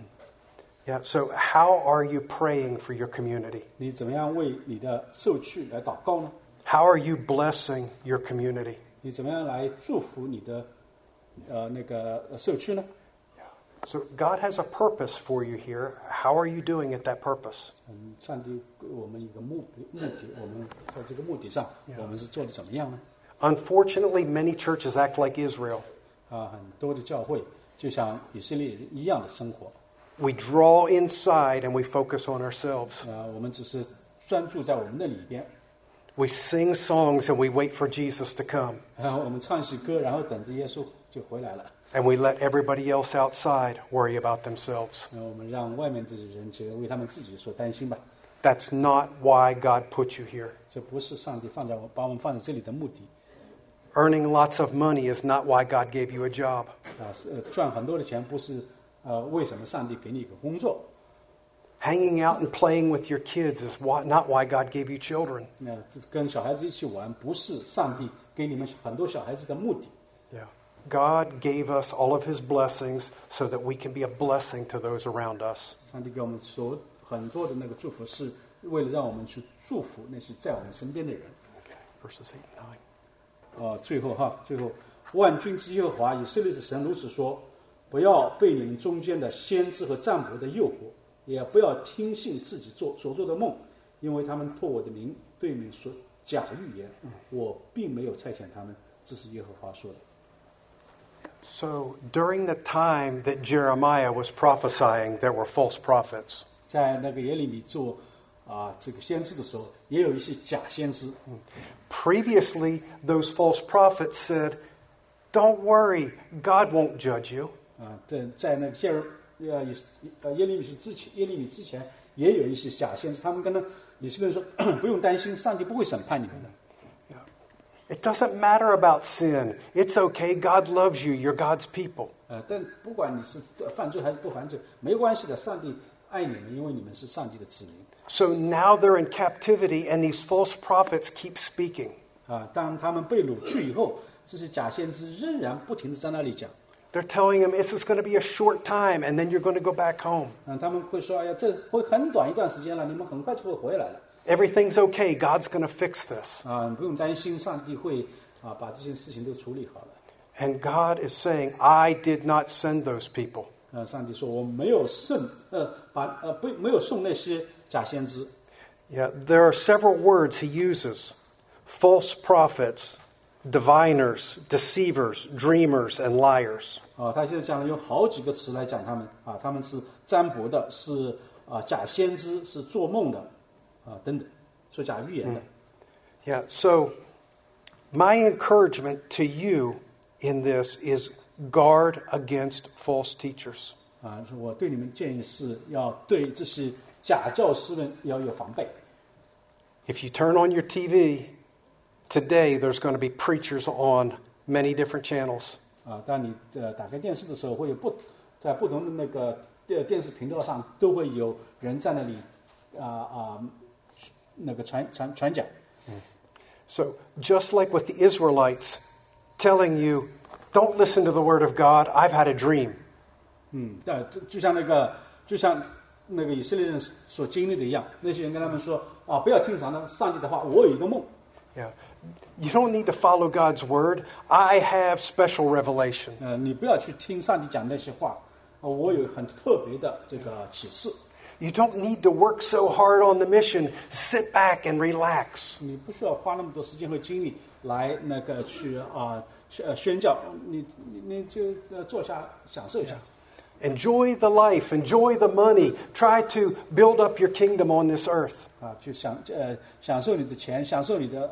Yeah. So how are you praying for your community? 你怎么样为你的社区来祷告呢？ How are you blessing your community? 你怎么样来祝福你的社区呢？ So God has a purpose for you here. How are you doing at that purpose? 上帝给我们一个目的，我们在这个目的上，我们是做的怎么样呢？ Unfortunately, many churches act like Israel. 很多的教会就像以色列人一样的生活。 We draw inside and we focus on ourselves. 我们只是专注在我们的里边。 We sing songs and we wait for Jesus to come. 我们唱起歌，然后等着耶稣就回来了。 And we let everybody else outside worry about themselves. 我们让外面的人觉得为他们自己所担心吧。 That's not why God put you here. 这不是上帝把我们放在这里的目的。 Earning lots of money is not why God gave you a job. 赚很多的钱不是为什么上帝给你一个工作。 Hanging out and playing with your kids is not why God gave you children. 跟小孩子一起玩不是上帝给你们很多小孩子的目的。 Yeah. God gave us all of His blessings so that we can be a blessing to those around us. 上帝给我们很多的祝福，是为了让我们去祝福那些在我们身边的人。 Okay, verses 8 and 9. 最后，万军之耶和华以色列的神如此说：不要被你们中间的先知和占卜的诱惑，也不要听信自己所做的梦，因为他们托我的名对你们说假预言，我并没有差遣他们，这是耶和华说的。 So during the time that Jeremiah was prophesying, there were false prophets. 在耶利米做这个先知的时候，也有一些假先知。 Previously, those false prophets said, "Don't worry, God won't judge you." 在耶利米之前，也有一些假先知，他们跟以色列人说，不用担心，上帝不会审判你们的。 It doesn't matter about sin. It's okay. God loves you. You're God's people. 但不管你是犯罪还是不犯罪，没关系的，上帝爱你们，因为你们是上帝的子民。 So now they're in captivity, and these false prophets keep speaking. 当他们被掳去以后，这些假先知仍然不停地在那里讲。 They're telling them this is going to be a short time, and then you're going to go back home. 他们会说：“哎呀，这会很短一段时间了，你们很快就会回来了。” Everything's okay. God's going to fix this. 你不用担心，上帝会把这些事情都处理好了。 And God is saying, I did not send those people. 上帝说：“我没有没有送那些假先知。” Yeah, there are several words he uses: false prophets, diviners, deceivers, dreamers, and liars. 他现在讲了有好几个词来讲他们他们是占卜的，是假先知，是做梦的等等，说假预言的。 Yeah, so my encouragement to you in this is guard against false teachers. 我对你们建议是要对这些假教师们要有防备。 If you turn on your TV today, there's going to be preachers on many different channels. 当你打开电视的时候，会有在不同的那个电视频道上都会有人在那里那个传讲。 So just like with the Israelites telling you, don't listen to the word of God, I've had a dream. 就像那个以色列人所经历的一样，那些人跟他们说不要听上帝的话，我有一个梦。 Yeah. You don't need to follow God's word. I have special revelation. 你不要去听上帝讲那些话，我有很特别的这个启示。 You don't need to work so hard on the mission. Sit back and relax. 你不需要花那么多时间和精力来那个去宣教，你就坐下享受一下。 Enjoy the life, enjoy the money. Try to build up your kingdom on this earth. 去享受你的钱，享受你的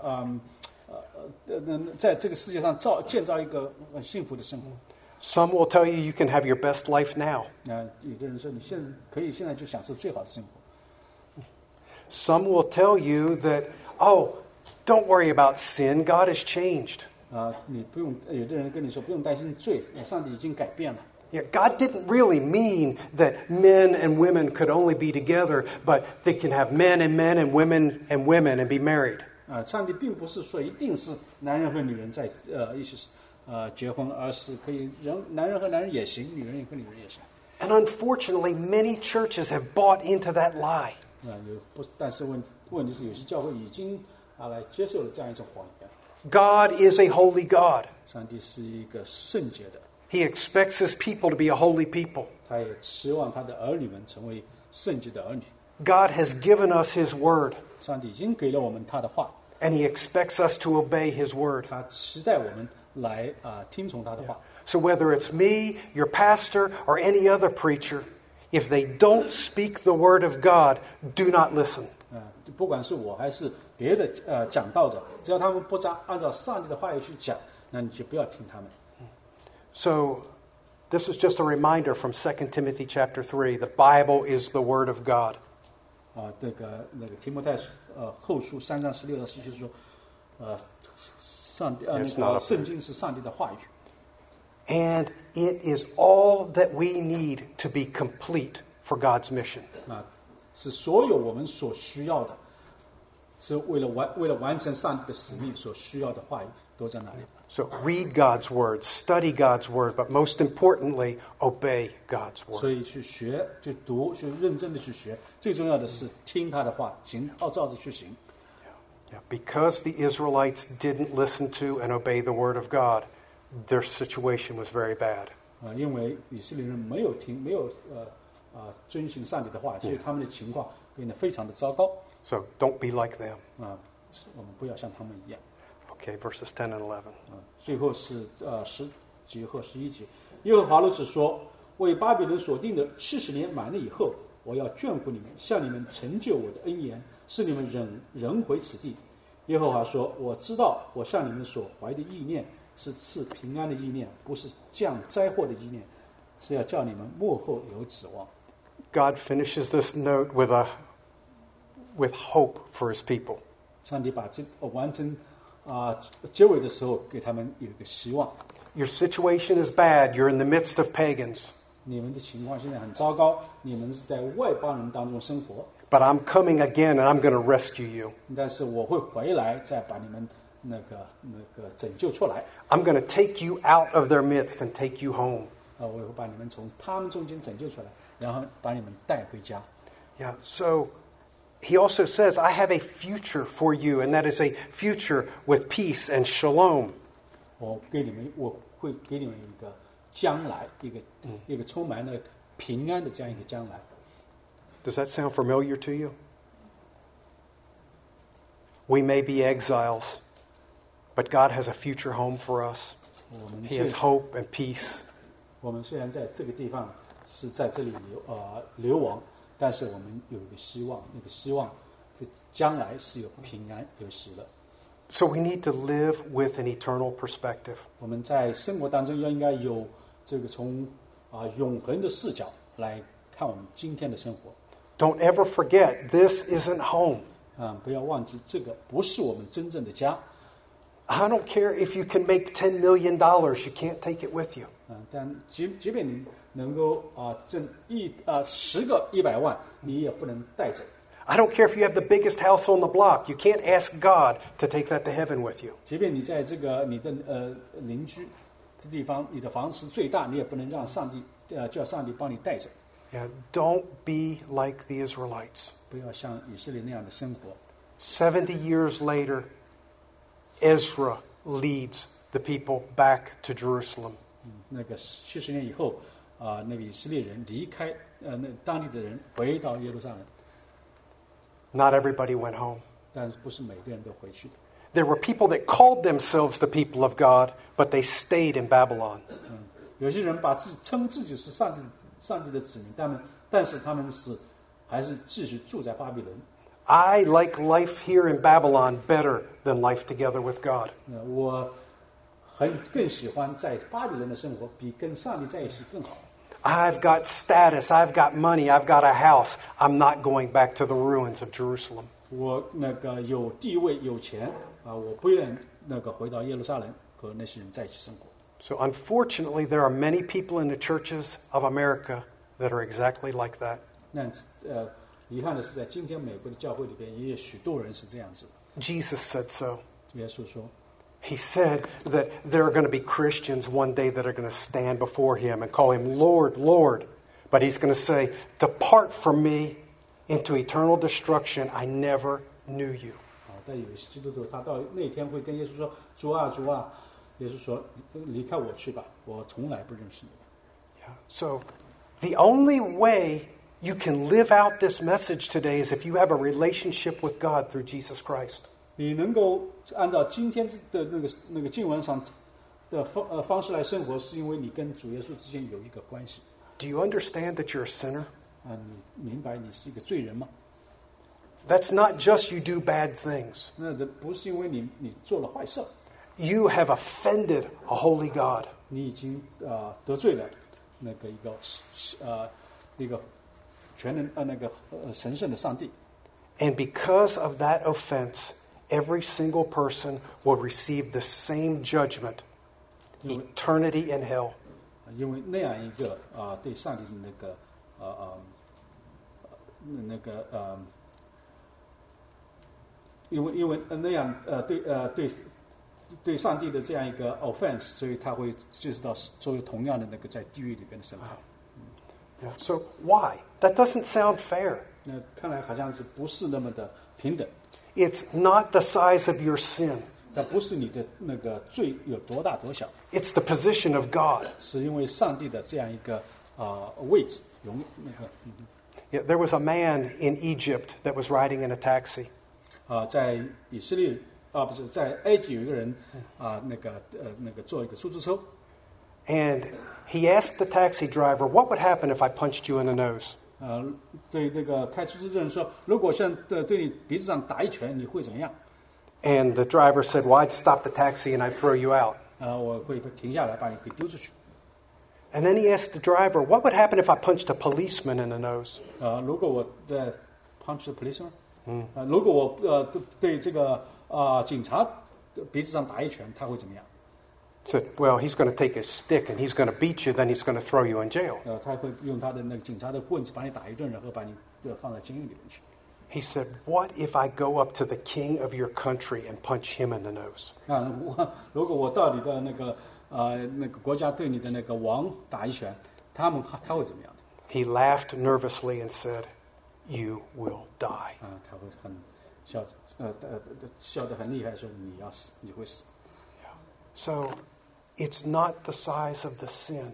在这个世界上建造一个幸福的生活。 Some will tell you you can have your best life now. 有的人说你现在就享受最好的生活。 Some will tell you that, don't worry about sin. God has changed. 你不用，有的人跟你说不用担心罪，上帝已经改变了。 Yeah, God didn't really mean that men and women could only be together, but they can have men and women and be married. 上帝并不是说一定是男人和女人在一起结婚，而是可以男人和男人也行，女人也和女人也行。 And unfortunately, many churches have bought into that lie. 但是问题是，有些教会已经来接受了这样一种谎言。 God is a holy God. 上帝是一个圣洁的。 He expects his people to be a holy people. 他也期望他的儿女们成为圣洁的儿女。 God has given us his word. 上帝已经给了我们他的话。 And he expects us to obey his word. 他期待我们来听从他的话。 So whether it's me, your pastor, or any other preacher, if they don't speak the word of God, do not listen. 不管是我还是别的讲道者，只要他们不按照上帝的话语去讲，那你就不要听他们。 So this is just a reminder from 2 Timothy chapter 3. The Bible is the word of God. 那个提摩太后书3章16到17说，圣经是上帝的话语。 And it is all that we need to be complete for God's mission. 是所有我们所需要的，是为了完成上帝的使命所需要的话语都在那里。 So read God's word, study God's word, but most importantly, obey God's word. 所以去学，去读，去认真的去学。最重要的是听他的话，照着去行。 Yeah, because the Israelites didn't listen to and obey the word of God, their situation was very bad. 因为以色列人没有遵行上帝的话，所以他们的情况变得非常的糟糕。 So don't be like them. 我们不要像他们一样。 Okay, verses 10 and 11. 最后是10节和11节。耶和华如此说：为巴比伦所定的70年满了以后，我要眷顾你们，向你们成就我的恩言，使你们仍回此地。耶和华说：我知道我向你们所怀的意念是赐平安的意念，不是降灾祸的意念，是要叫你们末后有指望。 God finishes this note with hope for his people. 上帝把这完成结尾的时候，给他们有一个希望。 Your situation is bad. You're in the midst of pagans. 你们的情况现在很糟糕，你们是在外邦人当中生活。 But I'm coming again, and I'm going to rescue you. 但是我会回来，再把你们那个拯救出来。 I'm going to take you out of their midst and take you home. 我会把你们从他们中间拯救出来，然后把你们带回家。 Yeah. So he also says, I have a future for you, and that is a future with peace and shalom. 我会给你们一个将来，一个充满了平安的这样一个将来。 Does that sound familiar to you? We may be exiles, but God has a future home for us. 我们 He has hope and peace. 我们虽然在这个地方是在这里流亡，但是我们有一个希望，那个希望在将来是有平安有喜乐。 So we need to live with an eternal perspective. 我们在生活当中应该有这个从永恒的视角来看我们今天的生活。 Don't ever forget, this isn't home. 不要忘记这个不是我们真正的家。 I don't care if you can make $10 million, you can't take it with you. 但即便你能够挣10个100万，你也不能带走。 I don't care if you have the biggest house on the block, you can't ask God to take that to heaven with you. 即便你在这个你的邻居的地方，你的房子最大，你也不能让上帝叫上帝帮你带走。 Yeah, don't be like the Israelites. 不要像以色列那样的生活。 70 years later, Ezra leads the people back to Jerusalem. 那个70年以后，那个以色列人离开那当地的人回到耶路撒冷， Not everybody went home. 但是不是每个人都回去的。 There were people that called themselves the people of God, but they stayed in Babylon. 有些人把称自己是上帝的子民，但是他们还是继续住在巴比伦。 I like life here in Babylon better than life together with God. 我更喜欢在巴比伦的生活，比跟上帝在一起更好。 I've got status, I've got money, I've got a house. I'm not going back to the ruins of Jerusalem. 我有地位有钱我不愿回到耶路撒冷和那些人在一起生活。 So unfortunately, there are many people in the churches of America that are exactly like that. 那遗憾的是，在今天美国的教会里边，也有许多人是这样子的。 Jesus said so. 耶稣说， He said that there are going to be Christians one day that are going to stand before him and call him Lord, Lord. But he's going to say, depart from me into eternal destruction. I never knew you. 但有些基督徒，他到那天会跟耶稣说：“主啊，主啊！”耶稣说：“离开我去吧，我从来不认识你。” Yeah. So the only way you can live out this message today is if you have a relationship with God through Jesus Christ. 你能够按照今天的那个经文上的方式来生活，是因为你跟主耶稣之间有一个关系。 Do you understand that you're a sinner? 你明白你是一个罪人吗？ That's not just you do bad things. 那这不是因为你做了坏事， You have offended a holy God. 你已经得罪了一个全能神圣的上帝。 And because of that offense, every single person will receive the same judgment, eternity in hell. 因为那样一个对上帝的因为那样对上帝的这样一个 offense， 所以他会接受到所有同样的在地狱里边的审判。 Yeah. So why? That doesn't sound fair. 那看来好像是不是那么的平等。 It's not the size of your sin. 但不是你的罪有多大多小， It's the position of God. 是因为上帝的这样一个位置 Yeah, there was a man in Egypt that was riding in a taxi. 在以色列不是在埃及有一个人坐一个出租车， And he asked the taxi driver, what would happen if I punched you in the nose? 对那个开出租车的人说，如果像对你鼻子上打一拳，你会怎么样？ And the driver said, well, I'd stop the taxi and I'd throw you out. 我会停下来把你给丢出去。 And then he asked the driver, what would happen if I punched a policeman in the nose? 如果我在 punch the policeman， 如果我对这个警察鼻子上打一拳，他会怎么样？ Said, well, he's going to take his stick and he's going to beat you, then he's going to throw you in jail. 他会用他的警察的棍子把你打一顿，然后把你放在监狱里面去。 He said, what if I go up to the king of your country and punch him in the nose? 如果我到你的那个国家对你的王打一拳，他会怎么样？ He laughed nervously and said, you will die. 他会很笑得很厉害，说你要死，你会死。 So it's not the size of the sin.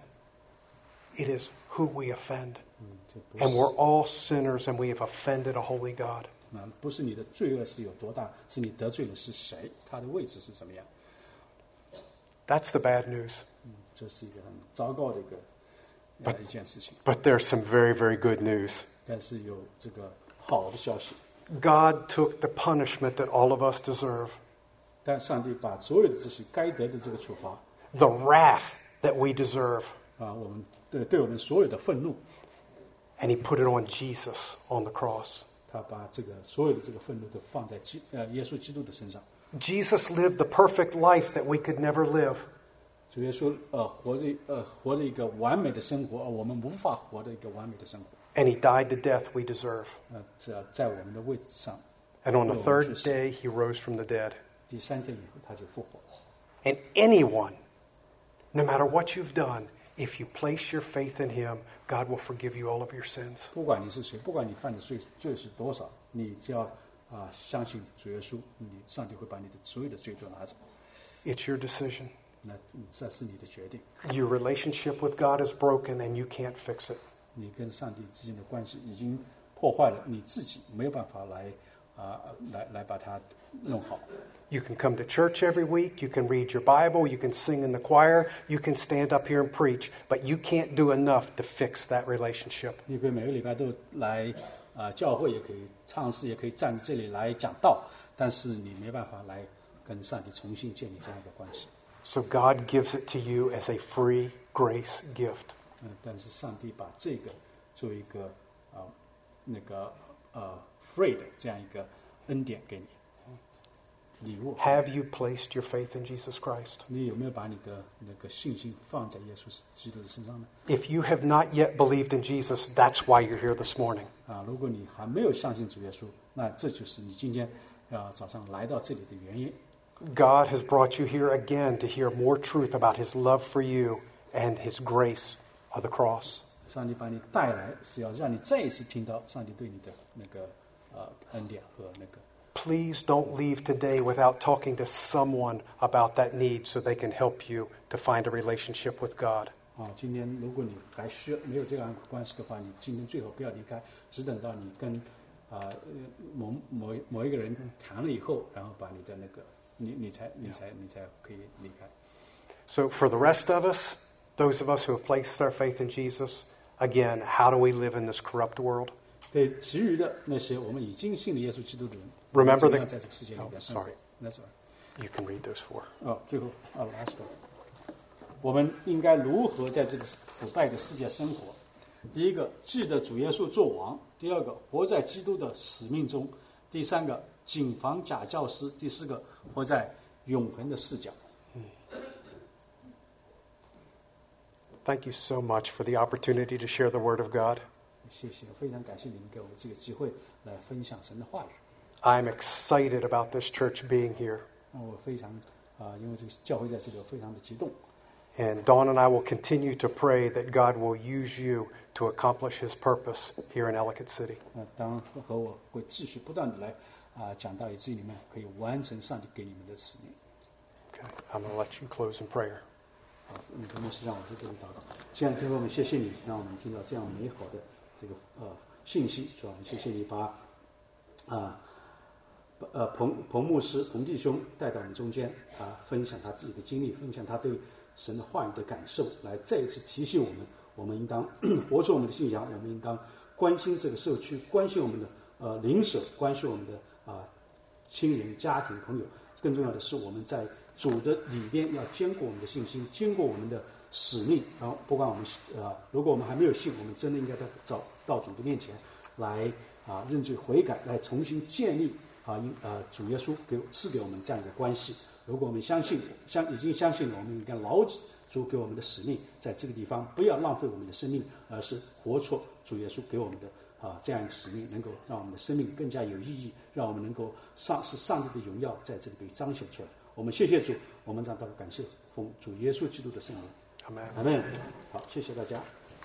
It is who we offend. And we're all sinners and we have offended a holy God. 不是你的罪恶是有多大，是你得罪的是谁，他的位置是怎么样。 That's the bad news. 这是一个很糟糕的一件事情。 But there's some very, very good news. 但是有这个好的消息， God took the punishment that all of us deserve, 但上帝把所有的这些该得的这个处罚 the wrath that we deserve, 我们对我们所有的愤怒， and He put it on Jesus on the cross. 他把这个所有的这个愤怒都放在耶稣基督的身上。 Jesus lived the perfect life that we could never live. 主耶稣活着一个完美的生活，我们无法活的一个完美的生活。 And He died the death we deserve. 在我们的位置上， And on the third day, He rose from the dead. 第3天以后他就复活。 And anyone, no matter what you've done, if you place your faith in Him, God will forgive you all of your sins. 不管你是谁，不管你犯的罪是多少，你只要相信主耶稣，上帝会把你的所有的罪都拿走。 It's your decision. 那这是你的决定。 Your relationship with God is broken and you can't fix it. 你跟上帝之间的关系已经破坏了，你自己没有办法来把它弄好。 You can come to church every week, you can read your Bible, you can sing in the choir, you can stand up here and preach, but you can't do enough to fix that relationship. 你可以每个礼拜都来教会，也可以唱诗，也可以站在这里来讲道，但是你没办法来跟上帝重新建立这样一个关系。 So God gives it to you as a free grace gift. 但是上帝把这个作为一个free 的这样一个恩典给你礼物。 Have you placed your faith in Jesus Christ? 你有没有把你的那个信心放在耶稣基督的身上呢？ If you have not yet believed in Jesus, that's why you're here this morning. 如果你还没有相信主耶稣，那这就是你今天早上来到这里的原因。 God has brought you here again to hear more truth about His love for you and His grace of the cross. 上帝把你带来，是要让你再一次听到上帝对你的那个恩典和那个。 Please don't leave today without talking to someone about that need so they can help you to find a relationship with God. 今天如果你还没有这样关系的话，你今天最好不要离开，只等到你跟某一个人谈了以后，然后把你的那个你才可以离开。 So for the rest of us, those of us who have placed our faith in Jesus, again, how do we live in this corrupt world? 对其余的那些我们已经信了耶稣基督的人， Remember 怎么 the- 样在这个世界里边生活 sorry. That's right. You can read those four. 最后last one， 我们应该如何在这个腐败的世界生活？第一个，记得主耶稣做王；第二个，活在基督的使命中；第三个，谨防假教师；第四个，活在永恒的视角。 Thank you so much for the opportunity to share the Word of God. 谢谢，非常感谢你们给我这个机会来分享神的话语。 I'm excited about this church being here. 我非常因为这个教会在这里，我非常的激动。 And Dawn and I will continue to pray that God will use you to accomplish His purpose here in Ellicott City. 当然和我会继续不断的来讲到，以至于你们可以完成上帝给你们的使命。 Okay, I'm going to let you close in prayer. 你的牧师让我在这里祷告。亲爱的天父，我们谢谢你，让我们听到这样美好的这个信息，主啊，谢谢你把彭牧师彭弟兄带到我们中间分享他自己的经历，分享他对神的话语的感受，来再一次提醒我们应当活出我们的信仰，我们应当关心这个社区，关心我们的邻舍，关心我们的亲人、家庭、朋友。更重要的是，我们在主的里边要坚固我们的信心，坚固我们的使命。然后，不管我们如果我们还没有信，我们真的应该到主的面前来认罪悔改，来重新建立主耶稣赐给我们这样一个关系。如果我们已经相信了，我们应该牢记主给我们的使命，在这个地方不要浪费我们的生命，而是活出主耶稣给我们的这样一个使命，能够让我们的生命更加有意义，让我们能够使上帝的荣耀在这里被彰显出来。我们谢谢主，我们这样祷告感谢，奉主耶稣基督的圣名， Amen. 阿门。好，谢谢大家。